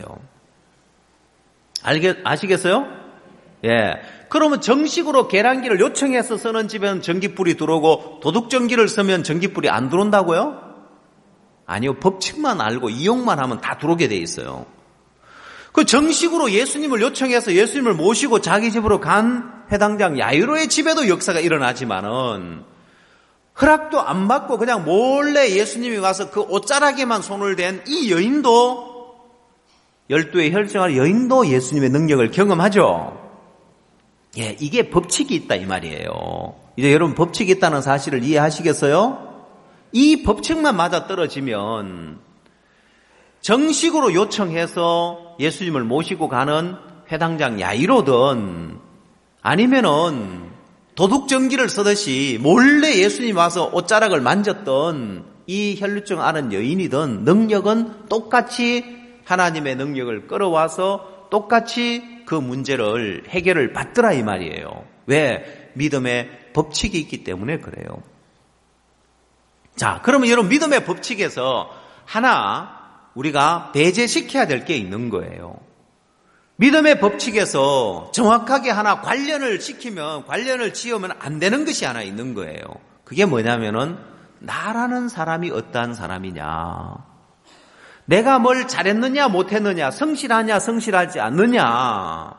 알겠, 아시겠어요? 예. 그러면 정식으로 계량기를 요청해서 쓰는 집에는 전기불이 들어오고 도둑전기를 쓰면 전기불이 안 들어온다고요? 아니요. 법칙만 알고 이용만 하면 다 들어오게 돼 있어요. 그 정식으로 예수님을 요청해서 예수님을 모시고 자기 집으로 간 회당장 야이로의 집에도 역사가 일어나지만은 허락도 안 받고 그냥 몰래 예수님이 와서 그 옷자락에만 손을 댄 이 여인도, 열두의 혈증할 여인도 예수님의 능력을 경험하죠. 예, 이게 법칙이 있다 이 말이에요. 이제 여러분 법칙이 있다는 사실을 이해하시겠어요? 이 법칙만 맞아 떨어지면 정식으로 요청해서 예수님을 모시고 가는 회당장 야이로든 아니면은 도둑전기를 쓰듯이 몰래 예수님 와서 옷자락을 만졌던 이 혈류증 앓은 여인이든 능력은 똑같이 하나님의 능력을 끌어와서 똑같이 그 문제를 해결을 받더라 이 말이에요. 왜? 믿음의 법칙이 있기 때문에 그래요. 자, 그러면 여러분 믿음의 법칙에서 하나 우리가 배제시켜야 될 게 있는 거예요. 믿음의 법칙에서 정확하게 하나 관련을 시키면, 관련을 지으면 안 되는 것이 하나 있는 거예요. 그게 뭐냐면은 나라는 사람이 어떠한 사람이냐, 내가 뭘 잘했느냐 못했느냐, 성실하냐 성실하지 않느냐,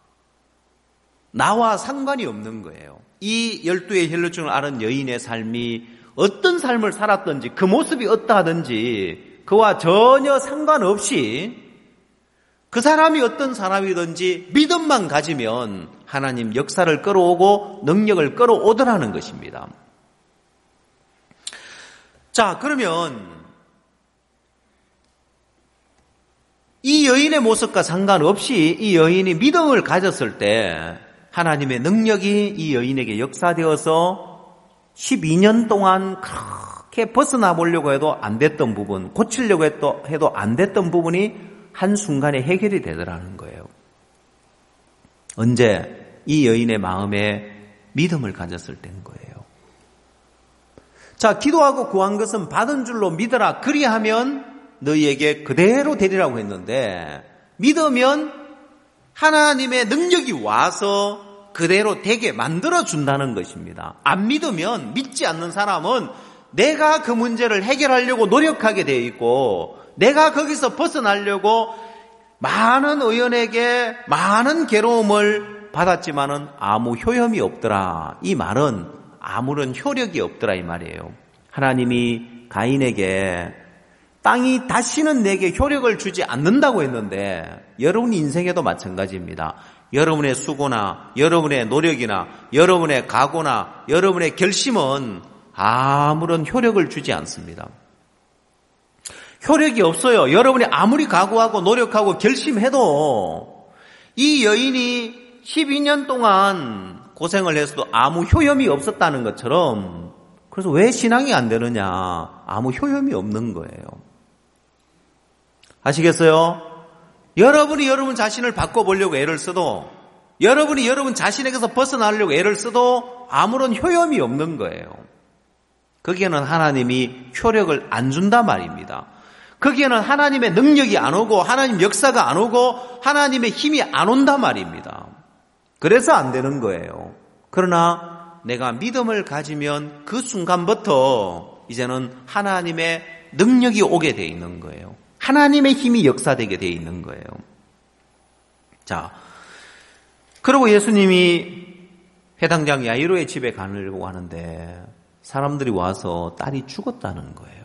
나와 상관이 없는 거예요. 이 열두의 혈류증을 앓은 여인의 삶이 어떤 삶을 살았든지 그 모습이 어떠하든지 그와 전혀 상관없이 그 사람이 어떤 사람이든지 믿음만 가지면 하나님 역사를 끌어오고 능력을 끌어오더라는 것입니다. 자, 그러면 이 여인의 모습과 상관없이 이 여인이 믿음을 가졌을 때 하나님의 능력이 이 여인에게 역사되어서 십이 년 동안 그렇게 벗어나 보려고 해도 안 됐던 부분, 고치려고 해도, 해도 안 됐던 부분이 한순간에 해결이 되더라는 거예요. 언제? 이 여인의 마음에 믿음을 가졌을 때인 거예요. 자, 기도하고 구한 것은 받은 줄로 믿어라. 그리하면 너희에게 그대로 되리라고 했는데, 믿으면 하나님의 능력이 와서 그대로 되게 만들어준다는 것입니다. 안 믿으면, 믿지 않는 사람은 내가 그 문제를 해결하려고 노력하게 되어 있고, 내가 거기서 벗어나려고 많은 의원에게 많은 괴로움을 받았지만은 아무 효험이 없더라. 이 말은 아무런 효력이 없더라 이 말이에요. 하나님이 가인에게 땅이 다시는 내게 효력을 주지 않는다고 했는데 여러분 인생에도 마찬가지입니다. 여러분의 수고나 여러분의 노력이나 여러분의 각오나 여러분의 결심은 아무런 효력을 주지 않습니다. 효력이 없어요. 여러분이 아무리 각오하고 노력하고 결심해도 이 여인이 십이 년 동안 고생을 해서도 아무 효험이 없었다는 것처럼, 그래서 왜 신앙이 안 되느냐? 아무 효험이 없는 거예요. 아시겠어요? 여러분이 여러분 자신을 바꿔보려고 애를 써도, 여러분이 여러분 자신에게서 벗어나려고 애를 써도 아무런 효험이 없는 거예요. 거기에는 하나님이 효력을 안 준단 말입니다. 거기에는 하나님의 능력이 안 오고 하나님 역사가 안 오고 하나님의 힘이 안 온단 말입니다. 그래서 안 되는 거예요. 그러나 내가 믿음을 가지면 그 순간부터 이제는 하나님의 능력이 오게 돼 있는 거예요. 하나님의 힘이 역사되게 돼 있는 거예요. 자, 그리고 예수님이 회당장 야이로의 집에 가려고 하는데 사람들이 와서 딸이 죽었다는 거예요.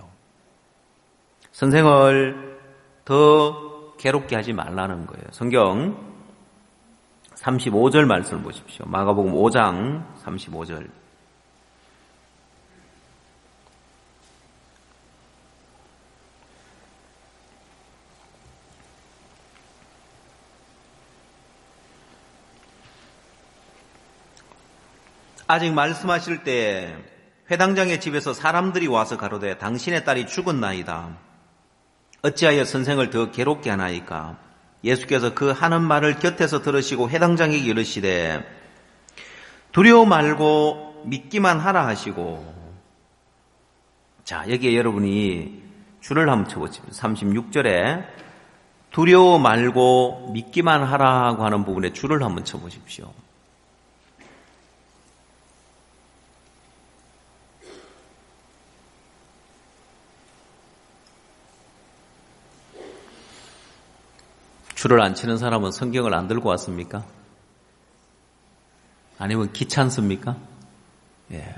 선생을 더 괴롭게 하지 말라는 거예요. 성경 삼십오 절 말씀을 보십시오. 마가복음 오 장 삼십오 절. 아직 말씀하실 때 회당장의 집에서 사람들이 와서 가로되 당신의 딸이 죽었나이다. 어찌하여 선생을 더 괴롭게 하나이까? 예수께서 그 하는 말을 곁에서 들으시고 회당장에게 이르시되 두려워 말고 믿기만 하라 하시고. 자, 여기에 여러분이 줄을 한번 쳐보십시오. 삼십육 절에 두려워 말고 믿기만 하라고 하는 부분에 줄을 한번 쳐보십시오. 줄을 안 치는 사람은 성경을 안 들고 왔습니까? 아니면 귀찮습니까? 예.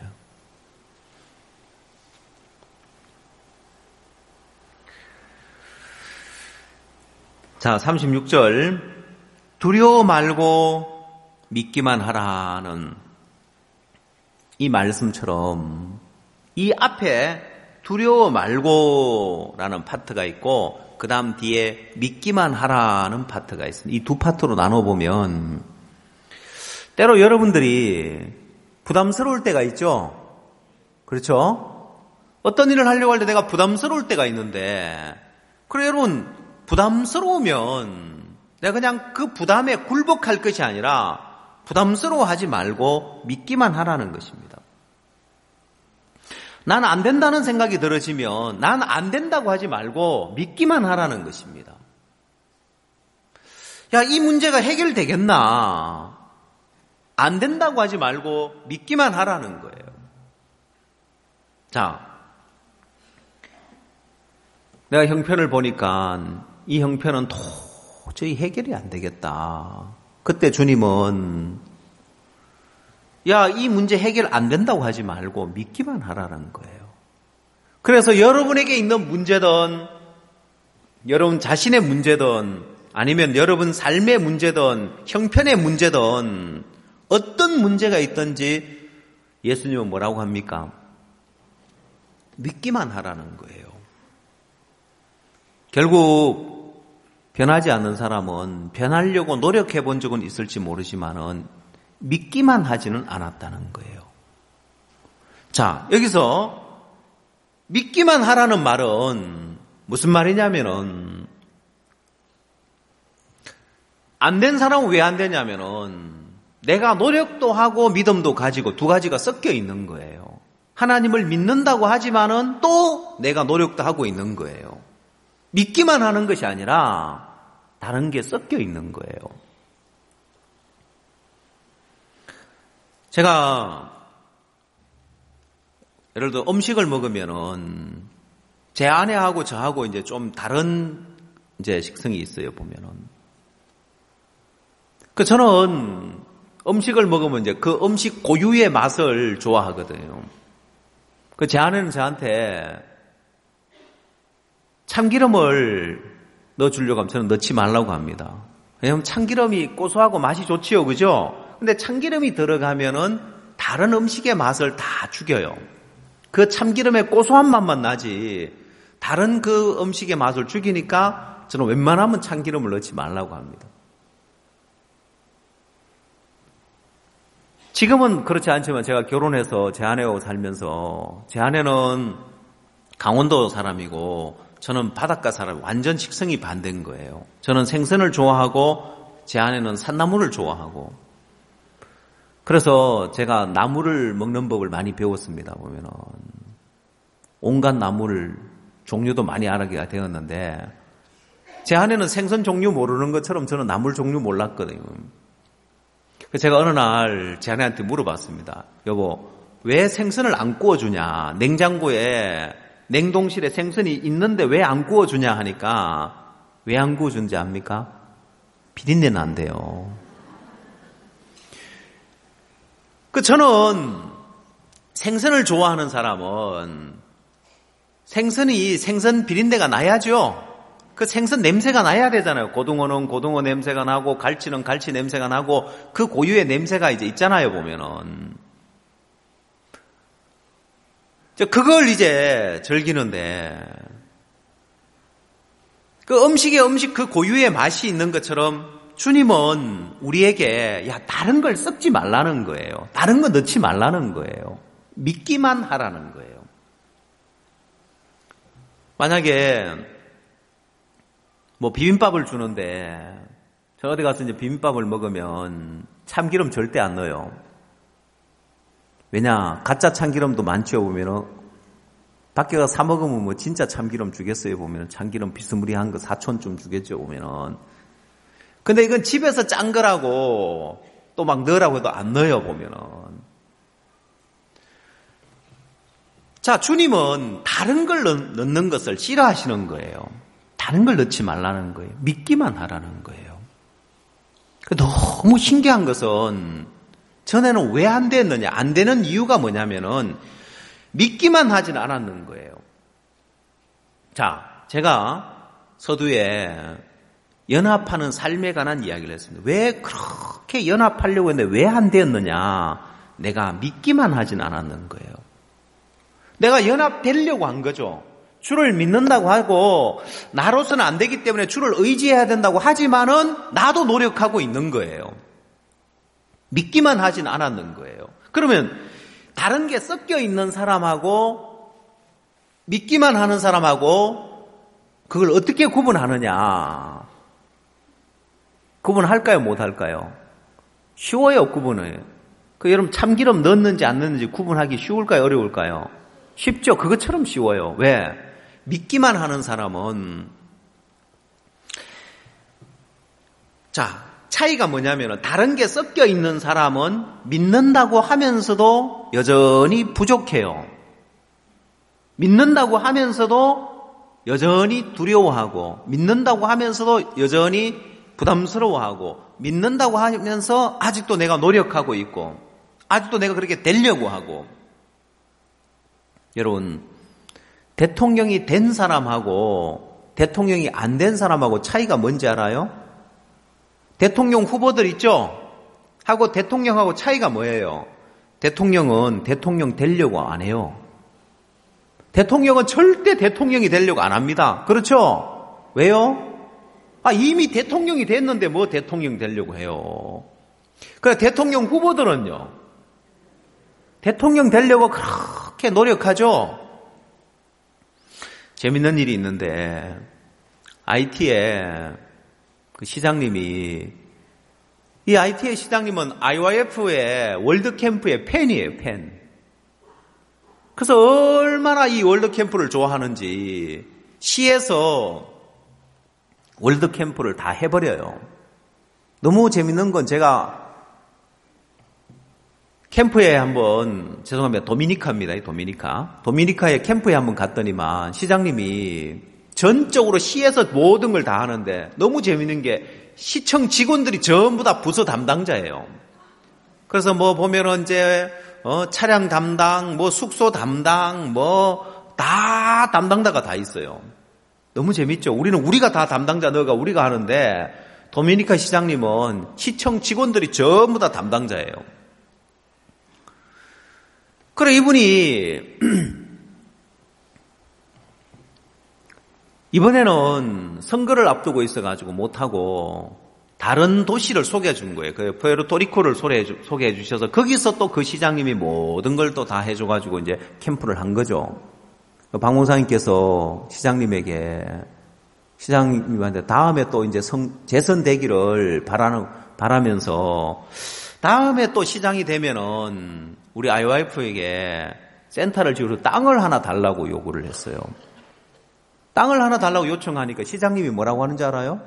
자, 삼십육 절. 두려워 말고 믿기만 하라는 이 말씀처럼 이 앞에 두려워 말고라는 파트가 있고 그 다음 뒤에 믿기만 하라는 파트가 있습니다. 이 두 파트로 나눠보면 때로 여러분들이 부담스러울 때가 있죠. 그렇죠? 어떤 일을 하려고 할 때 내가 부담스러울 때가 있는데 그래 여러분 부담스러우면 내가 그냥 그 부담에 굴복할 것이 아니라 부담스러워하지 말고 믿기만 하라는 것입니다. 난 안 된다는 생각이 들어지면 난 안 된다고 하지 말고 믿기만 하라는 것입니다. 야, 이 문제가 해결되겠나? 안 된다고 하지 말고 믿기만 하라는 거예요. 자, 내가 형편을 보니까 이 형편은 도저히 해결이 안 되겠다. 그때 주님은 야, 이 문제 해결 안 된다고 하지 말고 믿기만 하라는 거예요. 그래서 여러분에게 있는 문제든 여러분 자신의 문제든 아니면 여러분 삶의 문제든 형편의 문제든 어떤 문제가 있든지 예수님은 뭐라고 합니까? 믿기만 하라는 거예요. 결국 변하지 않는 사람은 변하려고 노력해 본 적은 있을지 모르지만은 믿기만 하지는 않았다는 거예요. 자, 여기서 믿기만 하라는 말은 무슨 말이냐면은 안 된 사람은 왜 안 되냐면은 내가 노력도 하고 믿음도 가지고 두 가지가 섞여 있는 거예요. 하나님을 믿는다고 하지만은 또 내가 노력도 하고 있는 거예요. 믿기만 하는 것이 아니라 다른 게 섞여 있는 거예요. 제가 예를 들어 음식을 먹으면은 제 아내하고 저하고 이제 좀 다른 이제 식성이 있어요, 보면은. 그 저는 음식을 먹으면 이제 그 음식 고유의 맛을 좋아하거든요. 그 제 아내는 저한테 참기름을 넣어주려고 하면 저는 넣지 말라고 합니다. 왜냐하면 참기름이 고소하고 맛이 좋지요, 그죠? 근데 참기름이 들어가면은 다른 음식의 맛을 다 죽여요. 그 참기름의 고소한 맛만 나지 다른 그 음식의 맛을 죽이니까 저는 웬만하면 참기름을 넣지 말라고 합니다. 지금은 그렇지 않지만 제가 결혼해서 제 아내하고 살면서 제 아내는 강원도 사람이고 저는 바닷가 사람, 완전 식성이 반대인 거예요. 저는 생선을 좋아하고 제 아내는 산나물을 좋아하고 그래서 제가 나물을 먹는 법을 많이 배웠습니다. 보면은 온갖 나물을 종류도 많이 알게 되었는데 제 아내는 생선 종류 모르는 것처럼 저는 나물 종류 몰랐거든요. 그래서 제가 어느 날 제 아내한테 물어봤습니다. 여보, 왜 생선을 안 구워주냐? 냉장고에 냉동실에 생선이 있는데 왜 안 구워주냐 하니까 왜 안 구워준지 압니까? 비린내 난대요. 그 저는 생선을 좋아하는 사람은 생선이 생선 비린내가 나야죠. 그 생선 냄새가 나야 되잖아요. 고등어는 고등어 냄새가 나고 갈치는 갈치 냄새가 나고 그 고유의 냄새가 이제 있잖아요, 보면은. 그걸 이제 즐기는데 그 음식에 음식 그 고유의 맛이 있는 것처럼 주님은 우리에게 야 다른 걸 섞지 말라는 거예요. 다른 거 넣지 말라는 거예요. 믿기만 하라는 거예요. 만약에 뭐 비빔밥을 주는데 저 어디 가서 이제 비빔밥을 먹으면 참기름 절대 안 넣어요. 왜냐, 가짜 참기름도 많죠. 보면은 밖에 가서 사 먹으면 뭐 진짜 참기름 주겠어요. 보면은 참기름 비스무리한 거 사촌쯤 주겠죠. 보면은. 근데 이건 집에서 짠 거라고 또 막 넣으라고 해도 안 넣어요. 보면은. 자, 주님은 다른 걸 넣는 것을 싫어하시는 거예요. 다른 걸 넣지 말라는 거예요. 믿기만 하라는 거예요. 너무 신기한 것은 전에는 왜 안 됐느냐? 안 되는 이유가 뭐냐면은 믿기만 하진 않았는 거예요. 자, 제가 서두에 연합하는 삶에 관한 이야기를 했습니다. 왜 그렇게 연합하려고 했는데 왜 안 되었느냐? 내가 믿기만 하진 않았는 거예요. 내가 연합되려고 한 거죠. 주를 믿는다고 하고 나로서는 안 되기 때문에 주를 의지해야 된다고 하지만은 나도 노력하고 있는 거예요. 믿기만 하진 않았는 거예요. 그러면 다른 게 섞여 있는 사람하고 믿기만 하는 사람하고 그걸 어떻게 구분하느냐? 구분할까요? 못할까요? 쉬워요, 구분을. 그 여러분 참기름 넣었는지 안 넣었는지 구분하기 쉬울까요? 어려울까요? 쉽죠. 그것처럼 쉬워요. 왜? 믿기만 하는 사람은 자, 차이가 뭐냐면 다른 게 섞여 있는 사람은 믿는다고 하면서도 여전히 부족해요. 믿는다고 하면서도 여전히 두려워하고 믿는다고 하면서도 여전히 부담스러워하고 믿는다고 하면서 아직도 내가 노력하고 있고 아직도 내가 그렇게 되려고 하고 여러분 대통령이 된 사람하고 대통령이 안 된 사람하고 차이가 뭔지 알아요? 대통령 후보들 있죠? 하고 대통령하고 차이가 뭐예요? 대통령은 대통령 되려고 안 해요. 대통령은 절대 대통령이 되려고 안 합니다. 그렇죠? 왜요? 아, 이미 대통령이 됐는데 뭐 대통령 되려고 해요. 그래, 대통령 후보들은요. 대통령 되려고 그렇게 노력하죠. 재밌는 일이 있는데 아이티의 그 시장님이 이 아이티의 시장님은 아이와이에프의 월드캠프의 팬이에요. 팬. 그래서 얼마나 이 월드캠프를 좋아하는지 시에서 월드캠프를 다 해버려요. 너무 재밌는 건 제가 캠프에 한번 죄송합니다. 도미니카입니다. 이 도미니카. 도미니카의 캠프에 한번 갔더니만 시장님이 전적으로 시에서 모든 걸 다 하는데 너무 재밌는 게 시청 직원들이 전부 다 부서 담당자예요. 그래서 뭐 보면은 이제 어, 차량 담당, 뭐 숙소 담당, 뭐 다 담당자가 다 있어요. 너무 재밌죠. 우리는 우리가 다 담당자 너가 우리가 하는데 도미니카 시장님은 시청 직원들이 전부 다 담당자예요. 그래 이분이 이번에는 선거를 앞두고 있어가지고 못하고 다른 도시를 소개해 준 거예요. 그 푸에르토리코를 소개해 주셔서 거기서 또 그 시장님이 모든 걸 또 다 해줘가지고 이제 캠프를 한 거죠. 박 목사님께서 시장님에게 시장님한테 다음에 또 이제 성, 재선되기를 바라는, 바라면서 다음에 또 시장이 되면은 우리 아이와이프에게 센터를 지어서 땅을 하나 달라고 요구를 했어요. 땅을 하나 달라고 요청하니까 시장님이 뭐라고 하는지 알아요?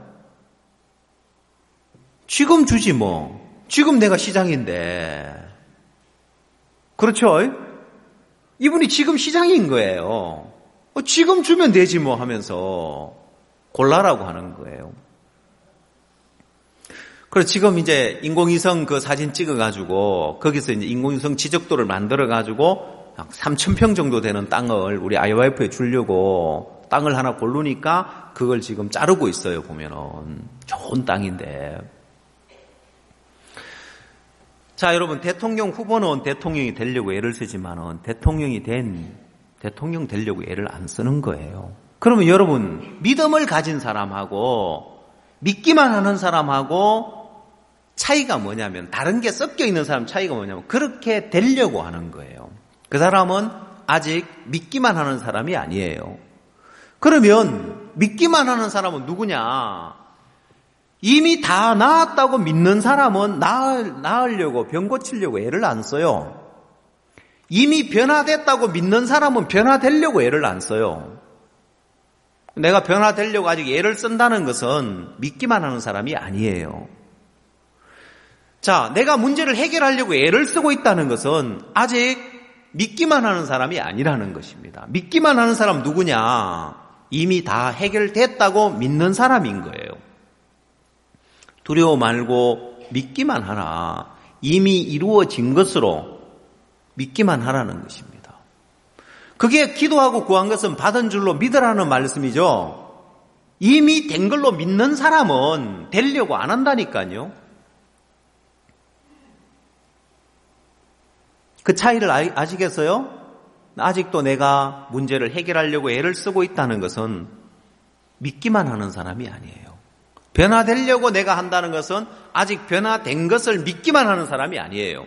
지금 주지 뭐. 지금 내가 시장인데. 그렇죠? 이분이 지금 시장인 거예요. 지금 주면 되지 뭐 하면서 골라라고 하는 거예요. 그래서 지금 이제 인공위성 그 사진 찍어가지고 거기서 이제 인공위성 지적도를 만들어가지고 삼천 평 정도 되는 땅을 우리 아이와이프에 주려고 땅을 하나 고르니까 그걸 지금 자르고 있어요. 보면은 좋은 땅인데. 자, 여러분, 대통령 후보는 대통령이 되려고 애를 쓰지만은 대통령이 된 대통령 되려고 애를 안 쓰는 거예요. 그러면 여러분, 믿음을 가진 사람하고 믿기만 하는 사람하고 차이가 뭐냐면, 다른 게 섞여 있는 사람 차이가 뭐냐면 그렇게 되려고 하는 거예요. 그 사람은 아직 믿기만 하는 사람이 아니에요. 그러면 믿기만 하는 사람은 누구냐? 이미 다 나았다고 믿는 사람은 나을, 나으려고 병 고치려고 애를 안 써요. 이미 변화됐다고 믿는 사람은 변화되려고 애를 안 써요. 내가 변화되려고 아직 애를 쓴다는 것은 믿기만 하는 사람이 아니에요. 자, 내가 문제를 해결하려고 애를 쓰고 있다는 것은 아직 믿기만 하는 사람이 아니라는 것입니다. 믿기만 하는 사람 누구냐? 이미 다 해결됐다고 믿는 사람인 거예요. 두려워 말고 믿기만 하라. 이미 이루어진 것으로 믿기만 하라는 것입니다. 그게 기도하고 구한 것은 받은 줄로 믿으라는 말씀이죠. 이미 된 걸로 믿는 사람은 되려고 안 한다니까요. 그 차이를 아시겠어요? 아직도 내가 문제를 해결하려고 애를 쓰고 있다는 것은 믿기만 하는 사람이 아니에요. 변화되려고 내가 한다는 것은 아직 변화된 것을 믿기만 하는 사람이 아니에요.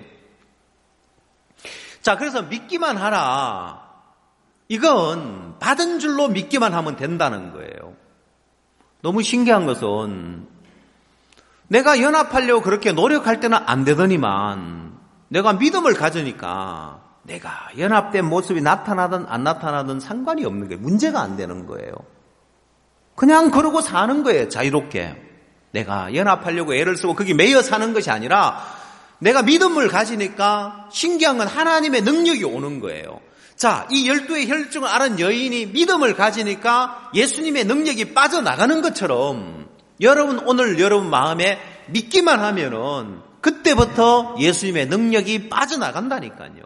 자, 그래서 믿기만 하라. 이건 받은 줄로 믿기만 하면 된다는 거예요. 너무 신기한 것은 내가 연합하려고 그렇게 노력할 때는 안 되더니만 내가 믿음을 가지니까 내가 연합된 모습이 나타나든 안 나타나든 상관이 없는 거예요. 문제가 안 되는 거예요. 그냥 그러고 사는 거예요. 자유롭게. 내가 연합하려고 애를 쓰고 거기 매여 사는 것이 아니라 내가 믿음을 가지니까 신기한 건 하나님의 능력이 오는 거예요. 자, 이 열두의 혈중을 앓은 여인이 믿음을 가지니까 예수님의 능력이 빠져나가는 것처럼 여러분 오늘 여러분 마음에 믿기만 하면은 그때부터 예수님의 능력이 빠져나간다니까요.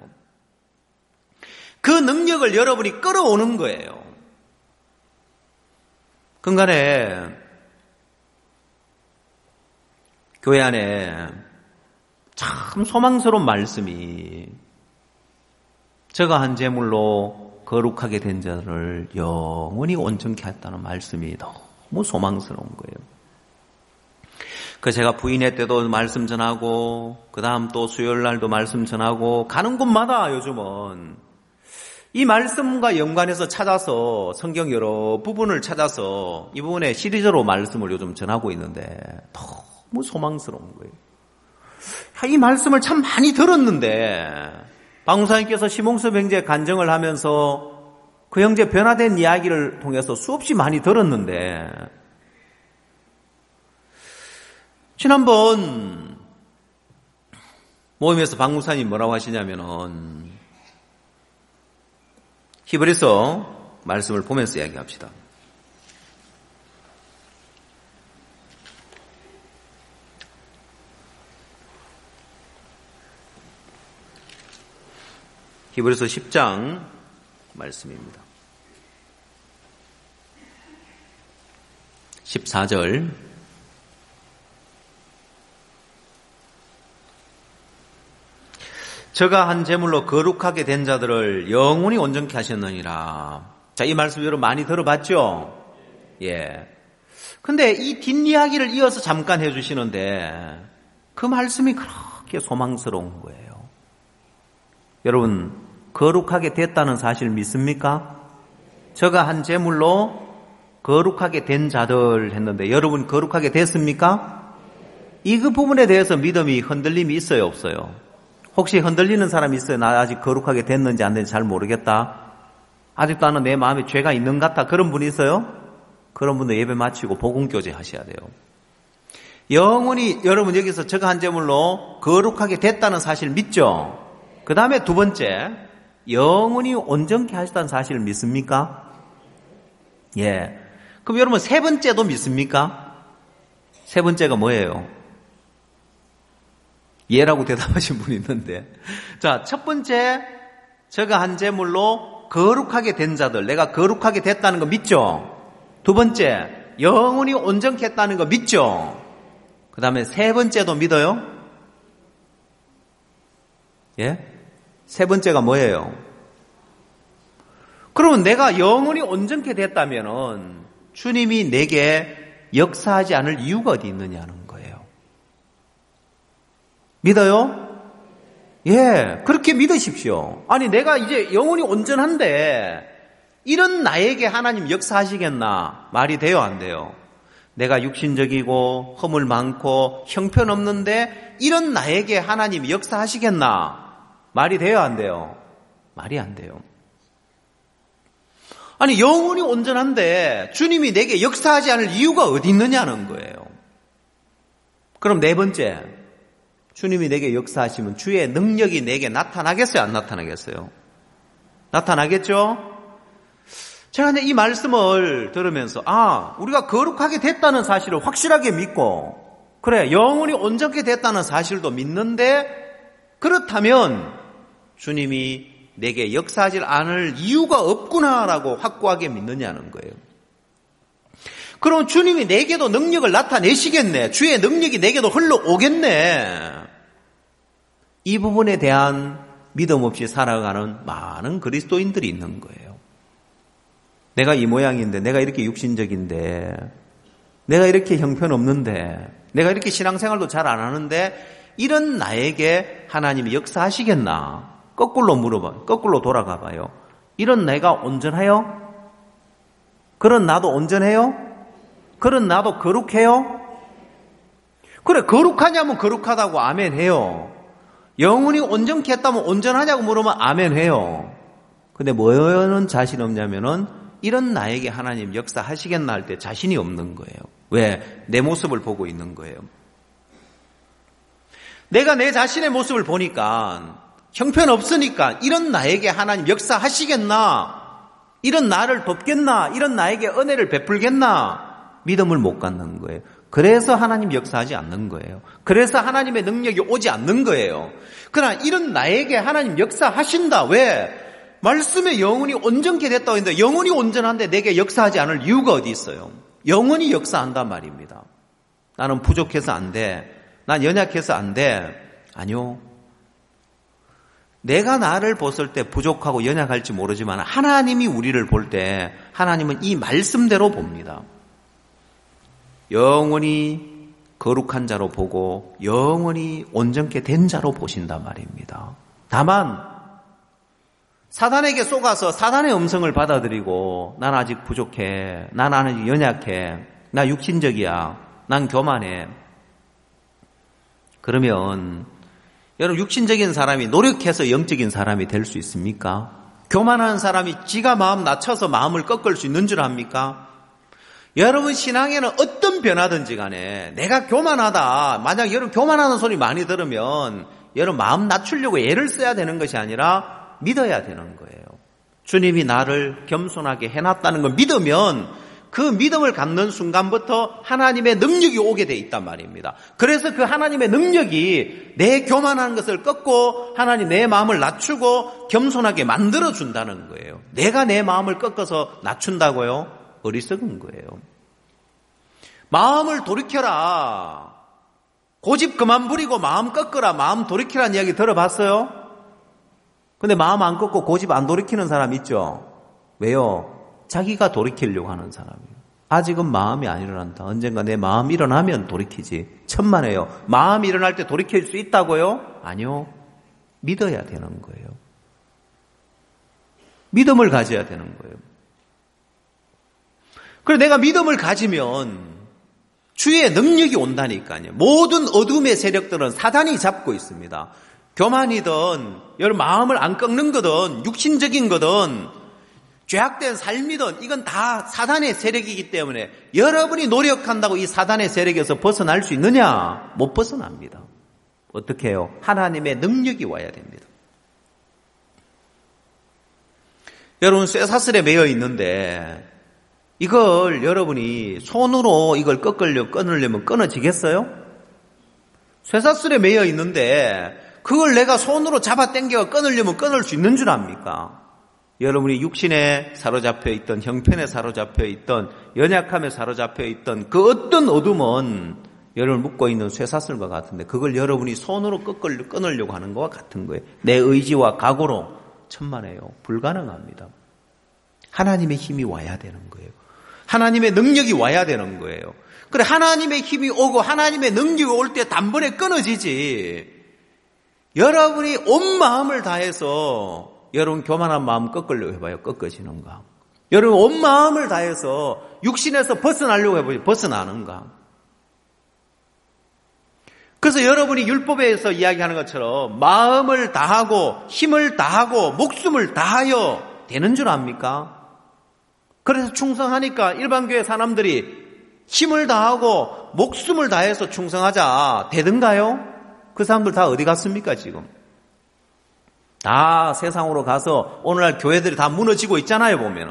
그 능력을 여러분이 끌어오는 거예요. 근간에 교회 안에 참 소망스러운 말씀이 저가 한 제물로 거룩하게 된 자를 영원히 온전케 했다는 말씀이 너무 소망스러운 거예요. 그 제가 부인회 때도 말씀 전하고 그 다음 또 수요일 날도 말씀 전하고 가는 곳마다 요즘은 이 말씀과 연관해서 찾아서 성경 여러 부분을 찾아서 이 부분에 시리즈로 말씀을 요즘 전하고 있는데 너무 소망스러운 거예요. 이 말씀을 참 많이 들었는데 박무사님께서 심홍섭 형제 간증을 하면서 그 형제 변화된 이야기를 통해서 수없이 많이 들었는데 지난번 모임에서 박무사님 뭐라고 하시냐면은 히브리서 말씀을 보면서 이야기합시다. 히브리서 십 장 말씀입니다. 십사 절 저가 한 제물로 거룩하게 된 자들을 영원히 온전케 하셨느니라. 자, 이 말씀 여러분 많이 들어봤죠? 예. 근데 이 뒷이야기를 이어서 잠깐 해주시는데 그 말씀이 그렇게 소망스러운 거예요. 여러분, 거룩하게 됐다는 사실 믿습니까? 저가 한 제물로 거룩하게 된 자들 했는데 여러분 거룩하게 됐습니까? 이 그 부분에 대해서 믿음이 흔들림이 있어요, 없어요? 혹시 흔들리는 사람이 있어요? 나 아직 거룩하게 됐는지 안 됐는지 잘 모르겠다. 아직도 나는 내 마음에 죄가 있는 것 같다. 그런 분 있어요? 그런 분들 예배 마치고 복음교제 하셔야 돼요. 영원히 여러분 여기서 저거 한 제물로 거룩하게 됐다는 사실 믿죠? 그 다음에 두 번째, 영원히 온전케 하셨다는 사실을 믿습니까? 예. 그럼 여러분 세 번째도 믿습니까? 세 번째가 뭐예요? 예라고 대답하신 분이 있는데. 자, 첫 번째, 저거 한 제물로 거룩하게 된 자들, 내가 거룩하게 됐다는 거 믿죠? 두 번째, 영원히 온전케 했다는 거 믿죠? 그 다음에 세 번째도 믿어요? 예? 세 번째가 뭐예요? 그러면 내가 영원히 온전케 됐다면은 주님이 내게 역사하지 않을 이유가 어디 있느냐는 거예요. 믿어요? 예, 그렇게 믿으십시오. 아니, 내가 이제 영원히 온전한데 이런 나에게 하나님 역사하시겠나? 말이 돼요, 안 돼요? 내가 육신적이고 허물 많고 형편없는데 이런 나에게 하나님 역사하시겠나? 말이 돼요, 안 돼요? 말이 안 돼요. 아니, 영혼이 온전한데 주님이 내게 역사하지 않을 이유가 어디 있느냐는 거예요. 그럼 네 번째, 주님이 내게 역사하시면 주의 능력이 내게 나타나겠어요, 안 나타나겠어요? 나타나겠죠? 제가 이 말씀을 들으면서 아, 우리가 거룩하게 됐다는 사실을 확실하게 믿고 그래, 영혼이 온전케 됐다는 사실도 믿는데 그렇다면 주님이 내게 역사하지 않을 이유가 없구나라고 확고하게 믿느냐는 거예요. 그럼 주님이 내게도 능력을 나타내시겠네. 주의 능력이 내게도 흘러오겠네. 이 부분에 대한 믿음 없이 살아가는 많은 그리스도인들이 있는 거예요. 내가 이 모양인데, 내가 이렇게 육신적인데, 내가 이렇게 형편없는데, 내가 이렇게 신앙생활도 잘 안 하는데 이런 나에게 하나님이 역사하시겠나? 거꾸로 물어봐. 거꾸로 돌아가 봐요. 이런 내가 온전해요? 그런 나도 온전해요? 그런 나도 거룩해요? 그래, 거룩하냐면 거룩하다고 아멘 해요. 영혼이 온전케 했다면 온전하냐고 물으면 아멘 해요. 근데 뭐는 자신 없냐면은 이런 나에게 하나님 역사하시겠나 할 때 자신이 없는 거예요. 왜? 내 모습을 보고 있는 거예요. 내가 내 자신의 모습을 보니까 형편없으니까 이런 나에게 하나님 역사하시겠나? 이런 나를 돕겠나? 이런 나에게 은혜를 베풀겠나? 믿음을 못 갖는 거예요. 그래서 하나님 역사하지 않는 거예요. 그래서 하나님의 능력이 오지 않는 거예요. 그러나 이런 나에게 하나님 역사하신다. 왜? 말씀에 영혼이 온전케 됐다고 했는데 영혼이 온전한데 내게 역사하지 않을 이유가 어디 있어요? 영혼이 역사한단 말입니다. 나는 부족해서 안 돼. 난 연약해서 안 돼. 아니요. 내가 나를 봤을 때 부족하고 연약할지 모르지만 하나님이 우리를 볼 때 하나님은 이 말씀대로 봅니다. 영원히 거룩한 자로 보고 영원히 온전케 된 자로 보신단 말입니다. 다만 사단에게 속아서 사단의 음성을 받아들이고 난 아직 부족해, 난 아직 연약해, 나 육신적이야, 난 교만해. 그러면 여러분 육신적인 사람이 노력해서 영적인 사람이 될 수 있습니까? 교만한 사람이 지가 마음 낮춰서 마음을 꺾을 수 있는 줄 압니까? 여러분 신앙에는 어떤 변화든지 간에 내가 교만하다, 만약 여러분 교만하는 소리 많이 들으면 여러분 마음 낮추려고 애를 써야 되는 것이 아니라 믿어야 되는 거예요. 주님이 나를 겸손하게 해놨다는 걸 믿으면 그 믿음을 갖는 순간부터 하나님의 능력이 오게 돼 있단 말입니다. 그래서 그 하나님의 능력이 내 교만한 것을 꺾고 하나님 내 마음을 낮추고 겸손하게 만들어준다는 거예요. 내가 내 마음을 꺾어서 낮춘다고요? 어리석은 거예요. 마음을 돌이켜라. 고집 그만 부리고 마음 꺾어라. 마음 돌이키라는 이야기 들어봤어요? 근데 마음 안 꺾고 고집 안 돌이키는 사람 있죠? 왜요? 자기가 돌이키려고 하는 사람이에요. 아직은 마음이 안 일어난다. 언젠가 내 마음 일어나면 돌이키지. 천만에요. 마음이 일어날 때 돌이킬 수 있다고요? 아니요. 믿어야 되는 거예요. 믿음을 가져야 되는 거예요. 그래서 내가 믿음을 가지면 주의 능력이 온다니까요. 모든 어둠의 세력들은 사단이 잡고 있습니다. 교만이든 여러분 마음을 안 꺾는 거든 육신적인 거든 죄악된 삶이든 이건 다 사단의 세력이기 때문에 여러분이 노력한다고 이 사단의 세력에서 벗어날 수 있느냐? 못 벗어납니다. 어떻게 해요? 하나님의 능력이 와야 됩니다. 여러분 쇠사슬에 매여 있는데 이걸 여러분이 손으로 이걸 꺾으려 끊으려면 끊어지겠어요? 쇠사슬에 매여 있는데 그걸 내가 손으로 잡아 당겨 끊으려면 끊을 수 있는 줄 압니까? 여러분이 육신에 사로잡혀 있던 형편에 사로잡혀 있던 연약함에 사로잡혀 있던 그 어떤 어둠은 여러분을 묶고 있는 쇠사슬과 같은데 그걸 여러분이 손으로 꺾으려, 끊으려고 하는 것과 같은 거예요. 내 의지와 각오로 천만에요. 불가능합니다. 하나님의 힘이 와야 되는 거예요. 하나님의 능력이 와야 되는 거예요. 그래 하나님의 힘이 오고 하나님의 능력이 올 때 단번에 끊어지지. 여러분이 온 마음을 다해서 여러분 교만한 마음 꺾으려고 해봐요. 꺾어지는가? 여러분 온 마음을 다해서 육신에서 벗어나려고 해봐요. 벗어나는가? 그래서 여러분이 율법에서 이야기하는 것처럼 마음을 다하고 힘을 다하고 목숨을 다하여 되는 줄 압니까? 그래서 충성하니까 일반 교회 사람들이 힘을 다하고 목숨을 다해서 충성하자 되던가요? 그 사람들 다 어디 갔습니까 지금? 다 세상으로 가서 오늘날 교회들이 다 무너지고 있잖아요 보면은.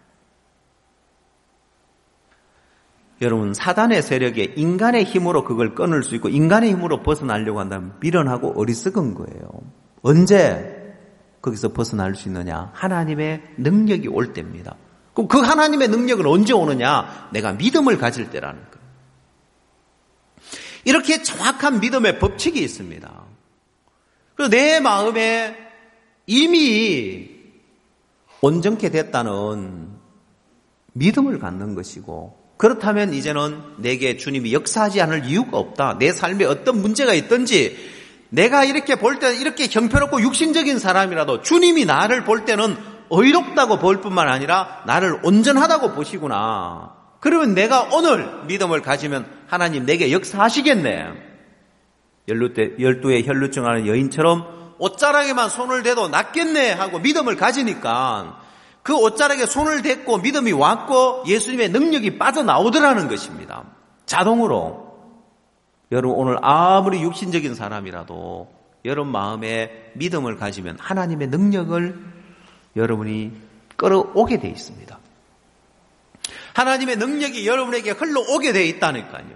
여러분 사단의 세력에 인간의 힘으로 그걸 끊을 수 있고 인간의 힘으로 벗어나려고 한다면 미련하고 어리석은 거예요. 언제 거기서 벗어날 수 있느냐? 하나님의 능력이 올 때입니다. 그럼 그 하나님의 능력은 언제 오느냐? 내가 믿음을 가질 때라는 거예요. 이렇게 정확한 믿음의 법칙이 있습니다. 그래서 내 마음에 이미 온전케 됐다는 믿음을 갖는 것이고 그렇다면 이제는 내게 주님이 역사하지 않을 이유가 없다. 내 삶에 어떤 문제가 있든지 내가 이렇게 볼 때는 이렇게 형편없고 육신적인 사람이라도 주님이 나를 볼 때는 의롭다고 볼 뿐만 아니라 나를 온전하다고 보시구나. 그러면 내가 오늘 믿음을 가지면 하나님 내게 역사하시겠네. 열두에 혈루증하는 여인처럼 옷자락에만 손을 대도 낫겠네 하고 믿음을 가지니까 그 옷자락에 손을 댔고 믿음이 왔고 예수님의 능력이 빠져나오더라는 것입니다. 자동으로. 여러분 오늘 아무리 육신적인 사람이라도 여러분 마음에 믿음을 가지면 하나님의 능력을 여러분이 끌어오게 돼 있습니다. 하나님의 능력이 여러분에게 흘러오게 돼 있다니까요.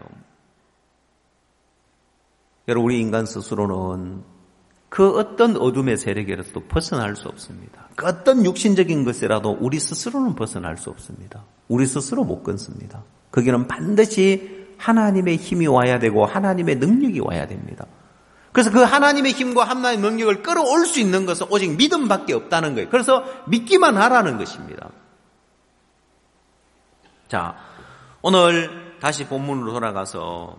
여러분 우리 인간 스스로는 그 어떤 어둠의 세력에서도 벗어날 수 없습니다. 그 어떤 육신적인 것이라도 우리 스스로는 벗어날 수 없습니다. 우리 스스로 못 끊습니다. 거기는 반드시 하나님의 힘이 와야 되고 하나님의 능력이 와야 됩니다. 그래서 그 하나님의 힘과 하나님의 능력을 끌어올 수 있는 것은 오직 믿음밖에 없다는 거예요. 그래서 믿기만 하라는 것입니다. 자, 오늘 다시 본문으로 돌아가서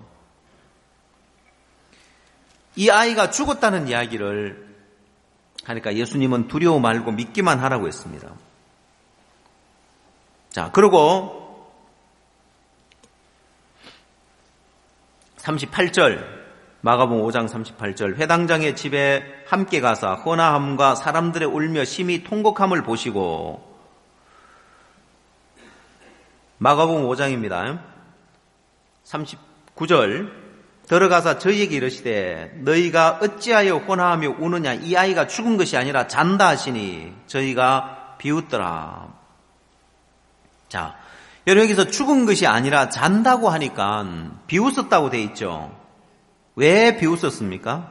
이 아이가 죽었다는 이야기를 하니까 예수님은 두려워 말고 믿기만 하라고 했습니다. 자, 그리고 삼십팔 절 마가복음 오 장 삼십팔 절 회당장의 집에 함께 가사 헌화함과 사람들의 울며 심히 통곡함을 보시고 마가복음 오 장입니다. 삼십구 절 들어가사 저희에게 이르시되 너희가 어찌하여 혼화하며 우느냐 이 아이가 죽은 것이 아니라 잔다 하시니 저희가 비웃더라. 자, 여러분 여기서 죽은 것이 아니라 잔다고 하니까 비웃었다고 돼 있죠. 왜 비웃었습니까?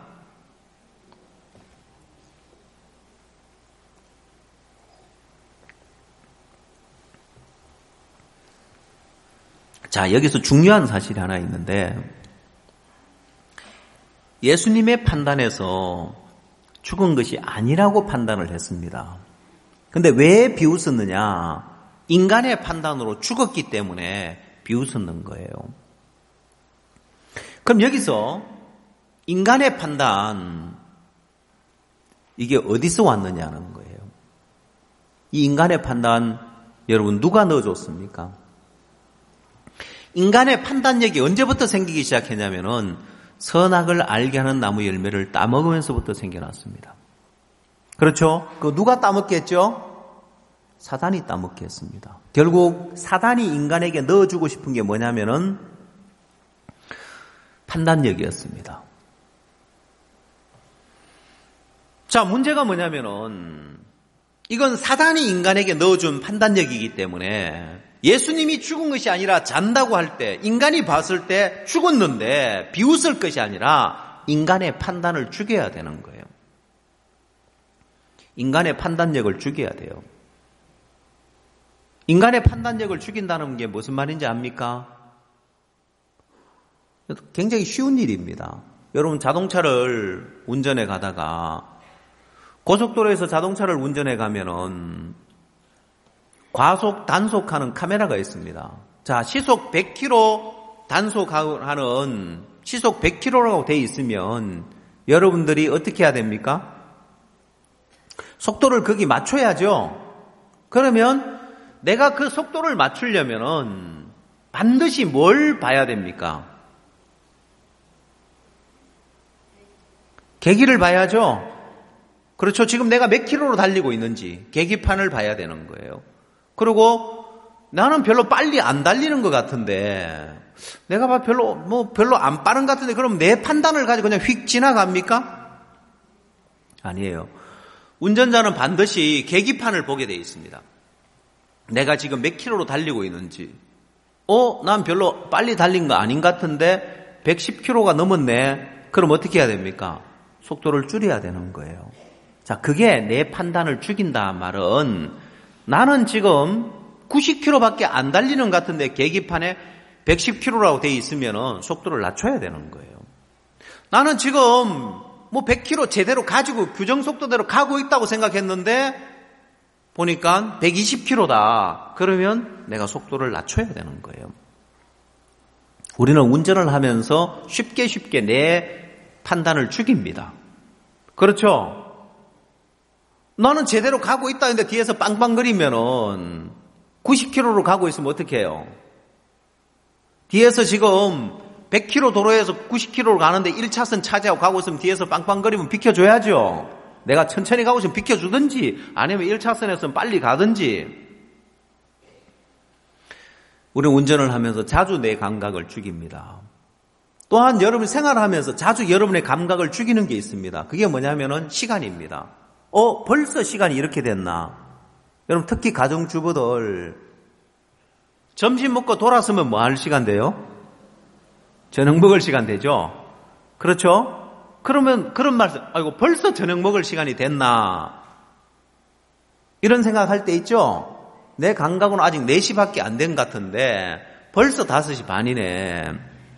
자, 여기서 중요한 사실이 하나 있는데 예수님의 판단에서 죽은 것이 아니라고 판단을 했습니다. 그런데 왜 비웃었느냐? 인간의 판단으로 죽었기 때문에 비웃었는 거예요. 그럼 여기서 인간의 판단, 이게 어디서 왔느냐는 거예요. 이 인간의 판단, 여러분 누가 넣어줬습니까? 인간의 판단력이 언제부터 생기기 시작했냐면은 선악을 알게 하는 나무 열매를 따먹으면서부터 생겨났습니다. 그렇죠? 그 누가 따먹겠죠? 사단이 따먹게 했습니다. 결국 사단이 인간에게 넣어주고 싶은 게 뭐냐면은 판단력이었습니다. 자, 문제가 뭐냐면은 이건 사단이 인간에게 넣어준 판단력이기 때문에 예수님이 죽은 것이 아니라 잔다고 할 때 인간이 봤을 때 죽었는데 비웃을 것이 아니라 인간의 판단을 죽여야 되는 거예요. 인간의 판단력을 죽여야 돼요. 인간의 판단력을 죽인다는 게 무슨 말인지 압니까? 굉장히 쉬운 일입니다. 여러분 자동차를 운전해 가다가 고속도로에서 자동차를 운전해 가면은 과속, 단속하는 카메라가 있습니다. 자, 시속 백 킬로미터 단속하는 시속 백 킬로미터라고 돼 있으면 여러분들이 어떻게 해야 됩니까? 속도를 거기 맞춰야죠. 그러면 내가 그 속도를 맞추려면은 반드시 뭘 봐야 됩니까? 계기를 봐야죠. 그렇죠. 지금 내가 몇 킬로로 달리고 있는지 계기판을 봐야 되는 거예요. 그리고 나는 별로 빨리 안 달리는 것 같은데 내가 봐 별로 뭐 별로 안 빠른 것 같은데 그럼 내 판단을 가지고 그냥 휙 지나갑니까? 아니에요. 운전자는 반드시 계기판을 보게 되어 있습니다. 내가 지금 몇 킬로로 달리고 있는지. 어, 난 별로 빨리 달린 거 아닌 것 같은데 백십 킬로미터가 넘었네. 그럼 어떻게 해야 됩니까? 속도를 줄여야 되는 거예요. 자, 그게 내 판단을 죽인다 말은 나는 지금 구십 킬로미터밖에 안 달리는 것 같은데 계기판에 백십 킬로미터라고 돼 있으면 속도를 낮춰야 되는 거예요. 나는 지금 뭐 백 킬로미터 제대로 가지고 규정 속도대로 가고 있다고 생각했는데 보니까 백이십 킬로미터다. 그러면 내가 속도를 낮춰야 되는 거예요. 우리는 운전을 하면서 쉽게 쉽게 내 판단을 죽입니다. 그렇죠? 너는 제대로 가고 있다 했는데 뒤에서 빵빵거리면은 구십 킬로미터로 가고 있으면 어떻게 해요? 뒤에서 지금 백 킬로미터 도로에서 구십 킬로미터로 가는데 일 차선 차지하고 가고 있으면 뒤에서 빵빵거리면 비켜줘야죠. 내가 천천히 가고 있으면 비켜주든지 아니면 일 차선에서는 빨리 가든지. 우리는 운전을 하면서 자주 내 감각을 죽입니다. 또한 여러분 생활하면서 자주 여러분의 감각을 죽이는 게 있습니다. 그게 뭐냐면은 시간입니다. 어, 벌써 시간이 이렇게 됐나? 여러분 특히 가정주부들 점심 먹고 돌아서면 뭐 할 시간 돼요? 저녁 먹을 시간 되죠? 그렇죠? 그러면 그런 말씀, 아이고 벌써 저녁 먹을 시간이 됐나? 이런 생각할 때 있죠? 내 감각은 아직 네 시밖에 안 된 것 같은데 벌써 다섯 시 반이네.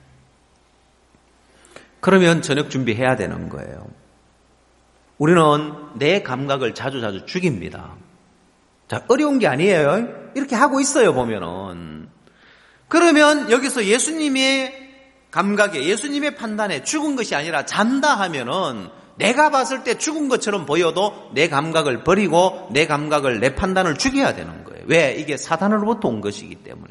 그러면 저녁 준비해야 되는 거예요. 우리는 내 감각을 자주 자주 죽입니다. 자, 어려운 게 아니에요. 이렇게 하고 있어요, 보면은. 그러면 여기서 예수님의 감각에, 예수님의 판단에 죽은 것이 아니라 잔다 하면은 내가 봤을 때 죽은 것처럼 보여도 내 감각을 버리고 내 감각을, 내 판단을 죽여야 되는 거예요. 왜? 이게 사단으로부터 온 것이기 때문에.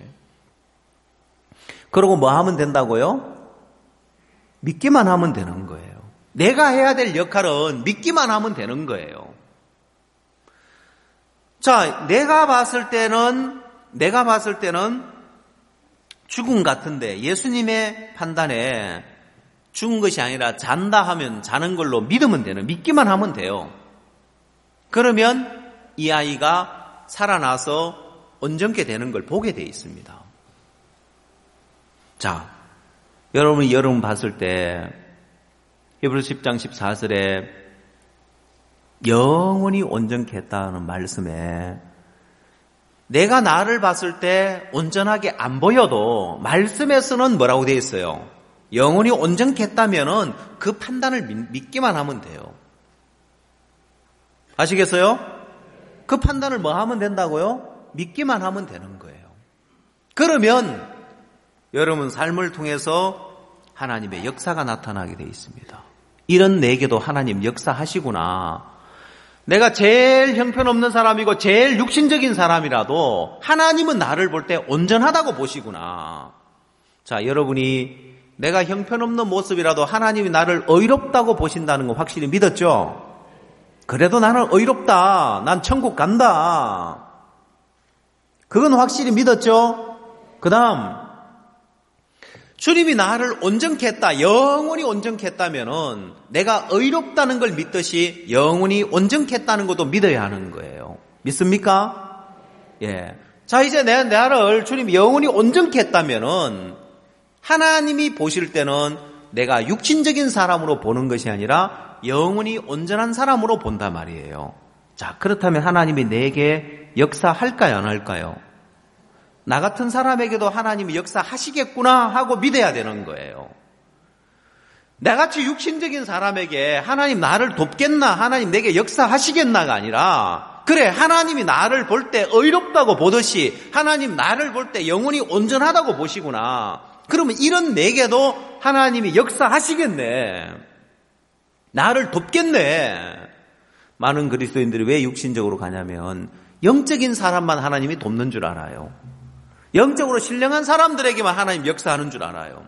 그러고 뭐 하면 된다고요? 믿기만 하면 되는 거예요. 내가 해야 될 역할은 믿기만 하면 되는 거예요. 자, 내가 봤을 때는, 내가 봤을 때는 죽음 같은데 예수님의 판단에 죽은 것이 아니라 잔다 하면 자는 걸로 믿으면 되는, 믿기만 하면 돼요. 그러면 이 아이가 살아나서 온전케 되는 걸 보게 돼 있습니다. 자, 여러분이 여러분 봤을 때 히브리서 십 장 십사 절에 영원히 온전케 했다는 말씀에 내가 나를 봤을 때 온전하게 안 보여도 말씀에서는 뭐라고 되어 있어요? 영원히 온전케 했다면은 그 판단을 믿기만 하면 돼요. 아시겠어요? 그 판단을 뭐 하면 된다고요? 믿기만 하면 되는 거예요. 그러면 여러분 삶을 통해서 하나님의 역사가 나타나게 되어 있습니다. 이런 내게도 하나님 역사하시구나. 내가 제일 형편없는 사람이고 제일 육신적인 사람이라도 하나님은 나를 볼 때 온전하다고 보시구나. 자, 여러분이 내가 형편없는 모습이라도 하나님이 나를 의롭다고 보신다는 거 확실히 믿었죠? 그래도 나는 의롭다. 난 천국 간다. 그건 확실히 믿었죠? 그 다음, 주님이 나를 온전케 했다, 영원히 온전케 했다면은 내가 의롭다는 걸 믿듯이 영원히 온전케 했다는 것도 믿어야 하는 거예요. 믿습니까? 예. 자, 이제 내, 나를 주님이 영원히 온전케 했다면은 하나님이 보실 때는 내가 육신적인 사람으로 보는 것이 아니라 영원히 온전한 사람으로 본단 말이에요. 자, 그렇다면 하나님이 내게 역사할까요, 안 할까요? 나 같은 사람에게도 하나님이 역사하시겠구나 하고 믿어야 되는 거예요. 나같이 육신적인 사람에게 하나님 나를 돕겠나, 하나님 내게 역사하시겠나가 아니라, 그래, 하나님이 나를 볼 때 의롭다고 보듯이 하나님 나를 볼 때 영원히 온전하다고 보시구나. 그러면 이런 내게도 하나님이 역사하시겠네. 나를 돕겠네. 많은 그리스도인들이 왜 육신적으로 가냐면 영적인 사람만 하나님이 돕는 줄 알아요. 영적으로 신령한 사람들에게만 하나님 역사하는 줄 알아요.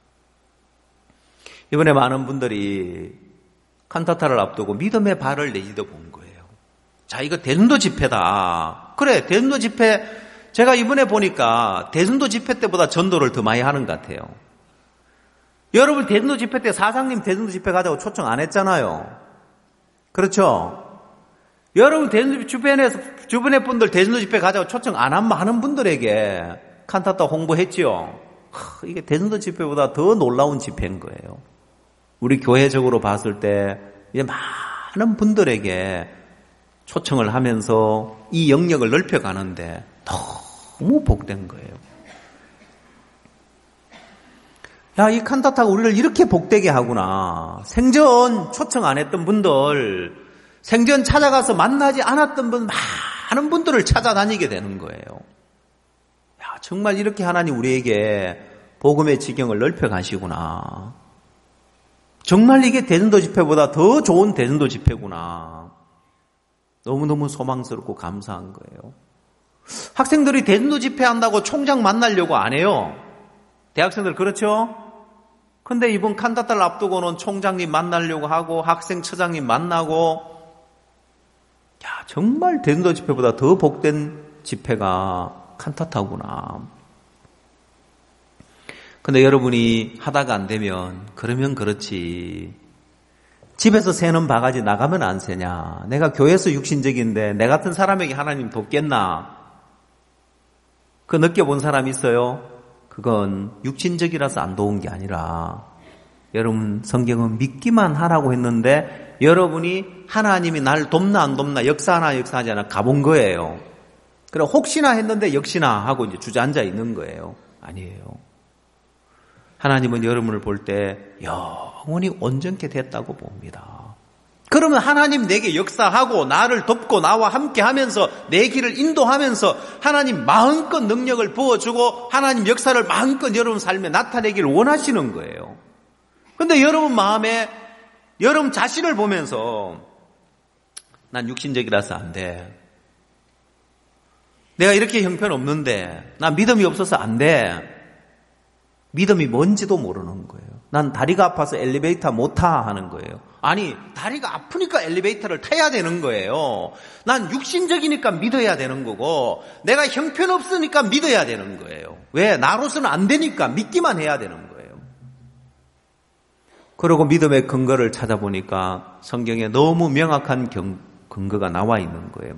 이번에 많은 분들이 칸타타를 앞두고 믿음의 발을 내디뎌 본 거예요. 자, 이거 대순도 집회다. 그래, 대순도 집회, 제가 이번에 보니까 대순도 집회 때보다 전도를 더 많이 하는 것 같아요. 여러분, 대순도 집회 때 사장님 대순도 집회 가자고 초청 안 했잖아요. 그렇죠? 여러분, 대순도 주변에서, 주변의 분들 대순도 집회 가자고 초청 안 한 많은 분들에게 칸타타 홍보했지요. 하, 이게 대순도 집회보다 더 놀라운 집회인 거예요. 우리 교회적으로 봤을 때 이제 많은 분들에게 초청을 하면서 이 영역을 넓혀가는데 너무 복된 거예요. 야, 이 칸타타가 우리를 이렇게 복되게 하구나. 생전 초청 안 했던 분들, 생전 찾아가서 만나지 않았던 분, 많은 분들을 찾아다니게 되는 거예요. 야, 정말 이렇게 하나님 우리에게 복음의 지경을 넓혀 가시구나. 정말 이게 대전도 집회보다 더 좋은 대전도 집회구나. 너무너무 소망스럽고 감사한 거예요. 학생들이 대전도 집회 한다고 총장 만나려고 안 해요. 대학생들 그렇죠? 근데 이번 칸타타를 앞두고는 총장님 만나려고 하고 학생처장님 만나고, 야, 정말 대전도 집회보다 더 복된 집회가 칸타타구나. 근데 여러분이 하다가 안 되면 그러면 그렇지. 집에서 새는 바가지 나가면 안 새냐. 내가 교회에서 육신적인데 내 같은 사람에게 하나님 돕겠나. 그 느껴본 사람 있어요? 그건 육신적이라서 안 도운 게 아니라 여러분 성경은 믿기만 하라고 했는데 여러분이 하나님이 날 돕나 안 돕나 역사하나 역사하지 않아 가본 거예요. 그래 혹시나 했는데 역시나 하고 이제 주저앉아 있는 거예요. 아니에요. 하나님은 여러분을 볼 때 영원히 온전케 됐다고 봅니다. 그러면 하나님 내게 역사하고 나를 돕고 나와 함께 하면서 내 길을 인도하면서 하나님 마음껏 능력을 부어주고 하나님 역사를 마음껏 여러분 삶에 나타내기를 원하시는 거예요. 그런데 여러분 마음에 여러분 자신을 보면서 난 육신적이라서 안 돼. 내가 이렇게 형편없는데 난 믿음이 없어서 안 돼. 믿음이 뭔지도 모르는 거예요. 난 다리가 아파서 엘리베이터 못 타 하는 거예요. 아니, 다리가 아프니까 엘리베이터를 타야 되는 거예요. 난 육신적이니까 믿어야 되는 거고 내가 형편없으니까 믿어야 되는 거예요. 왜? 나로서는 안 되니까 믿기만 해야 되는 거예요. 그리고 믿음의 근거를 찾아보니까 성경에 너무 명확한 경, 근거가 나와 있는 거예요.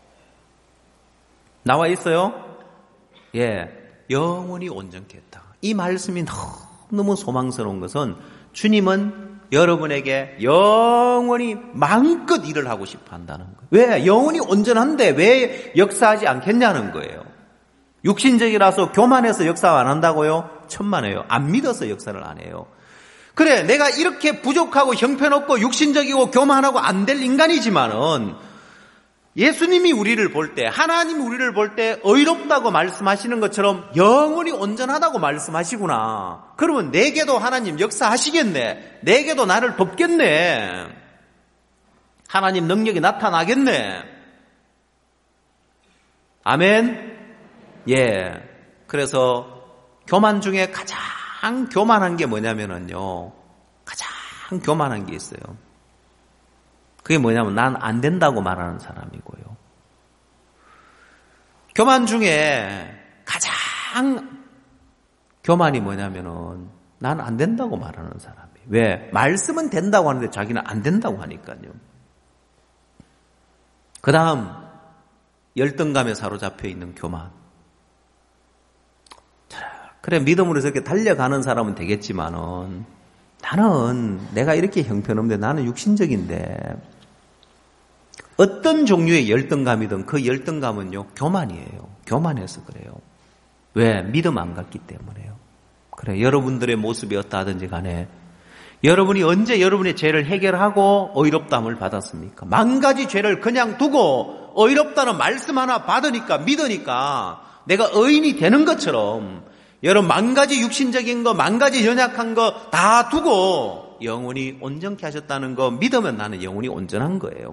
나와 있어요? 예, 영원히 온전케 했다. 이 말씀이 너무 소망스러운 것은 주님은 여러분에게 영원히 마음껏 일을 하고 싶어 한다는 거예요. 왜? 영원히 온전한데 왜 역사하지 않겠냐는 거예요. 육신적이라서 교만해서 역사 안 한다고요? 천만에요. 안 믿어서 역사를 안 해요. 그래, 내가 이렇게 부족하고 형편없고 육신적이고 교만하고 안 될 인간이지만은 예수님이 우리를 볼 때, 하나님이 우리를 볼 때 의롭다고 말씀하시는 것처럼 영원히 온전하다고 말씀하시구나. 그러면 내게도 하나님 역사하시겠네. 내게도 나를 돕겠네. 하나님 능력이 나타나겠네. 아멘? 예. 그래서 교만 중에 가장 교만한 게 뭐냐면요. 가장 교만한 게 있어요. 그게 뭐냐면 난 안 된다고 말하는 사람이고요. 교만 중에 가장 교만이 뭐냐면은 난 안 된다고 말하는 사람이에요. 왜? 말씀은 된다고 하는데 자기는 안 된다고 하니까요. 그 다음 열등감에 사로잡혀 있는 교만. 그래, 믿음으로 이렇게 달려가는 사람은 되겠지만은 나는 내가 이렇게 형편없는데 나는 육신적인데 어떤 종류의 열등감이든 그 열등감은요 교만이에요. 교만해서 그래요. 왜? 믿음 안 갔기 때문에요. 그래, 여러분들의 모습이 어떠하든지 간에 여러분이 언제 여러분의 죄를 해결하고 어이롭다함을 받았습니까? 만 가지 죄를 그냥 두고 어이롭다는 말씀 하나 받으니까 믿으니까 내가 의인이 되는 것처럼 여러분 만 가지 육신적인 거, 만 가지 연약한 거 다 두고 영혼이 온전케 하셨다는 거 믿으면 나는 영혼이 온전한 거예요.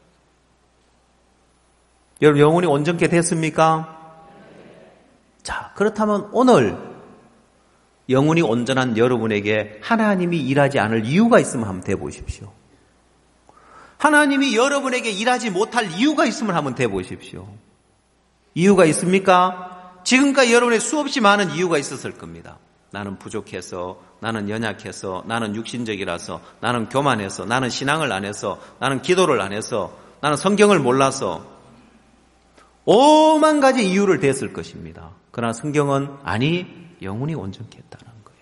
여러분 영혼이 온전케 됐습니까? 자, 그렇다면 오늘 영혼이 온전한 여러분에게 하나님이 일하지 않을 이유가 있으면 한번 대보십시오. 하나님이 여러분에게 일하지 못할 이유가 있으면 한번 대보십시오. 이유가 있습니까? 지금까지 여러분의 수없이 많은 이유가 있었을 겁니다. 나는 부족해서, 나는 연약해서, 나는 육신적이라서, 나는 교만해서, 나는 신앙을 안 해서, 나는 기도를 안 해서, 나는 성경을 몰라서 오만 가지 이유를 댔을 것입니다. 그러나 성경은 아니, 영혼이 온전케 했다는 거예요.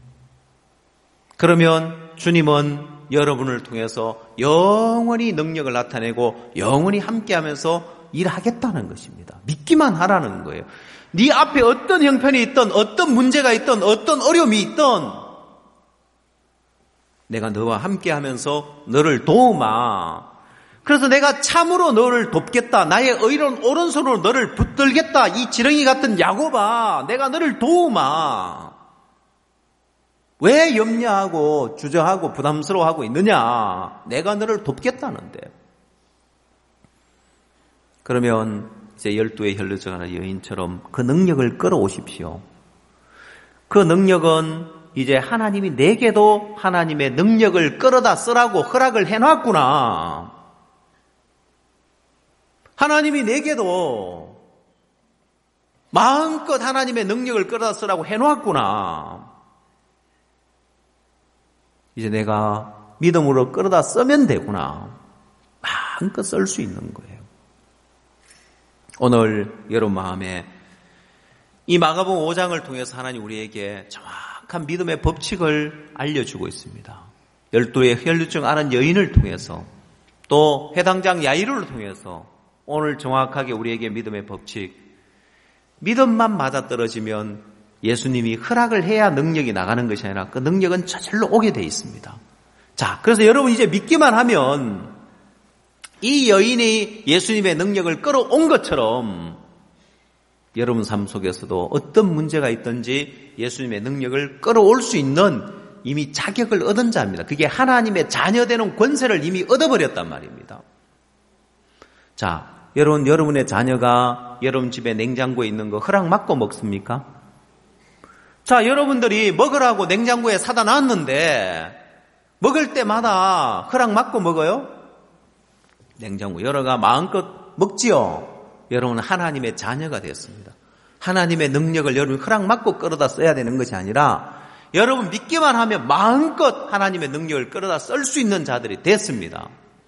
그러면 주님은 여러분을 통해서 영원히 능력을 나타내고 영원히 함께하면서 일하겠다는 것입니다. 믿기만 하라는 거예요. 네 앞에 어떤 형편이 있든 어떤 문제가 있든 어떤 어려움이 있든 내가 너와 함께하면서 너를 도우마. 그래서 내가 참으로 너를 돕겠다. 나의 의로운 오른손으로 너를 붙들겠다. 이 지렁이 같은 야곱아, 내가 너를 도우마. 왜 염려하고 주저하고 부담스러워하고 있느냐? 내가 너를 돕겠다는데. 그러면 이제 열두의 혈루증하는 여인처럼 그 능력을 끌어오십시오. 그 능력은 이제 하나님이 내게도 하나님의 능력을 끌어다 쓰라고 허락을 해놨구나. 하나님이 내게도 마음껏 하나님의 능력을 끌어다 쓰라고 해놓았구나. 이제 내가 믿음으로 끌어다 쓰면 되구나. 마음껏 쓸 수 있는 거예요. 오늘 여러분 마음에 이 마가복음 오 장을 통해서 하나님 우리에게 정확한 믿음의 법칙을 알려주고 있습니다. 열두의 혈루증 앓은 여인을 통해서 또 회당장 야이로를 통해서 오늘 정확하게 우리에게 믿음의 법칙, 믿음만 맞아떨어지면 예수님이 허락을 해야 능력이 나가는 것이 아니라 그 능력은 저절로 오게 돼 있습니다. 자, 그래서 여러분 이제 믿기만 하면 이 여인이 예수님의 능력을 끌어온 것처럼 여러분 삶 속에서도 어떤 문제가 있든지 예수님의 능력을 끌어올 수 있는 이미 자격을 얻은 자입니다. 그게 하나님의 자녀되는 권세를 이미 얻어버렸단 말입니다. 자, 여러분, 여러분의 자녀가 여러분 집에 냉장고에 있는 거 허락 받고 먹습니까? 자, 여러분들이 먹으라고 냉장고에 사다 놨는데 먹을 때마다 허락 받고 먹어요? 냉장고 열어가 마음껏 먹지요. 여러분은 하나님의 자녀가 되었습니다. 하나님의 능력을 여러분 허락 받고 끌어다 써야 되는 것이 아니라 여러분 믿기만 하면 마음껏 하나님의 능력을 끌어다 쓸 수 있는 자들이 됐습니다.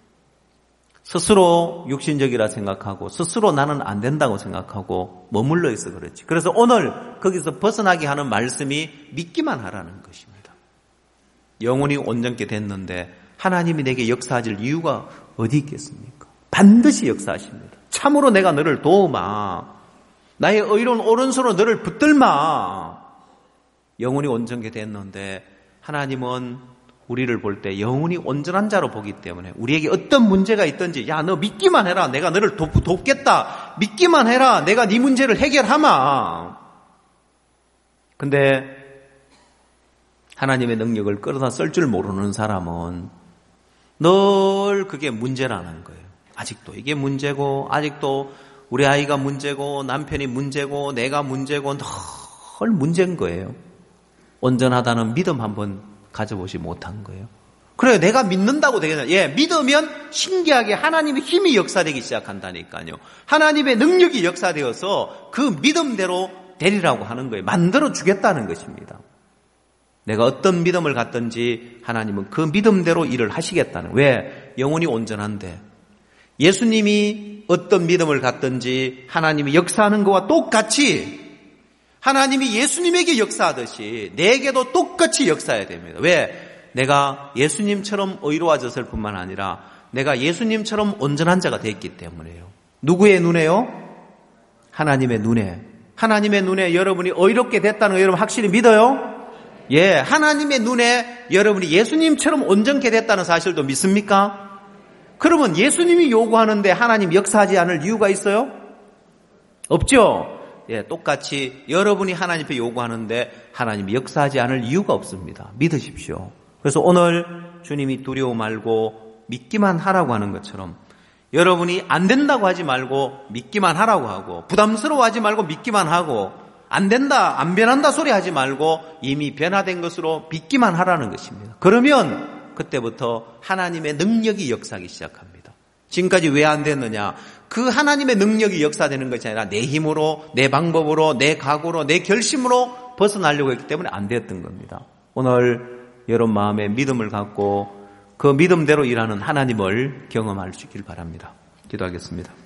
스스로 육신적이라 생각하고 스스로 나는 안 된다고 생각하고 머물러 있어 그렇지. 그래서 오늘 거기서 벗어나게 하는 말씀이 믿기만 하라는 것입니다. 영혼이 온전케 됐는데 하나님이 내게 역사하실 이유가 어디 있겠습니까? 반드시 역사하십니다. 참으로 내가 너를 도우마. 나의 의로운 오른손으로 너를 붙들마. 영혼이 온전케 됐는데 하나님은 우리를 볼 때 영혼이 온전한 자로 보기 때문에 우리에게 어떤 문제가 있든지 야, 너 믿기만 해라. 내가 너를 돕, 돕겠다. 믿기만 해라. 내가 네 문제를 해결하마. 근데 하나님의 능력을 끌어다 쓸 줄 모르는 사람은 늘 그게 문제라는 거예요. 아직도 이게 문제고 아직도 우리 아이가 문제고 남편이 문제고 내가 문제고 늘 문제인 거예요. 온전하다는 믿음 한번 가져보지 못한 거예요. 그래요. 내가 믿는다고 되겠냐. 예, 믿으면 신기하게 하나님의 힘이 역사되기 시작한다니까요. 하나님의 능력이 역사되어서 그 믿음대로 되리라고 하는 거예요. 만들어 주겠다는 것입니다. 내가 어떤 믿음을 갖든지 하나님은 그 믿음대로 일을 하시겠다는. 왜? 영혼이 온전한데. 예수님이 어떤 믿음을 갖든지 하나님이 역사하는 것과 똑같이 하나님이 예수님에게 역사하듯이 내게도 똑같이 역사해야 됩니다. 왜? 내가 예수님처럼 의로워졌을 뿐만 아니라 내가 예수님처럼 온전한 자가 됐기 때문에요. 누구의 눈에요? 하나님의 눈에. 하나님의 눈에 여러분이 의롭게 됐다는 거 여러분 확실히 믿어요? 예, 하나님의 눈에 여러분이 예수님처럼 온전케 됐다는 사실도 믿습니까? 그러면 예수님이 요구하는데 하나님 역사하지 않을 이유가 있어요? 없죠? 예, 똑같이 여러분이 하나님께 요구하는데 하나님이 역사하지 않을 이유가 없습니다. 믿으십시오. 그래서 오늘 주님이 두려워 말고 믿기만 하라고 하는 것처럼 여러분이 안 된다고 하지 말고 믿기만 하라고 하고 부담스러워하지 말고 믿기만 하고 안 된다, 안 변한다 소리 하지 말고 이미 변화된 것으로 믿기만 하라는 것입니다. 그러면 그때부터 하나님의 능력이 역사하기 시작합니다. 지금까지 왜 안 됐느냐? 그 하나님의 능력이 역사되는 것이 아니라 내 힘으로, 내 방법으로, 내 각오로, 내 결심으로 벗어나려고 했기 때문에 안 됐던 겁니다. 오늘 여러분 마음에 믿음을 갖고 그 믿음대로 일하는 하나님을 경험할 수 있길 바랍니다. 기도하겠습니다.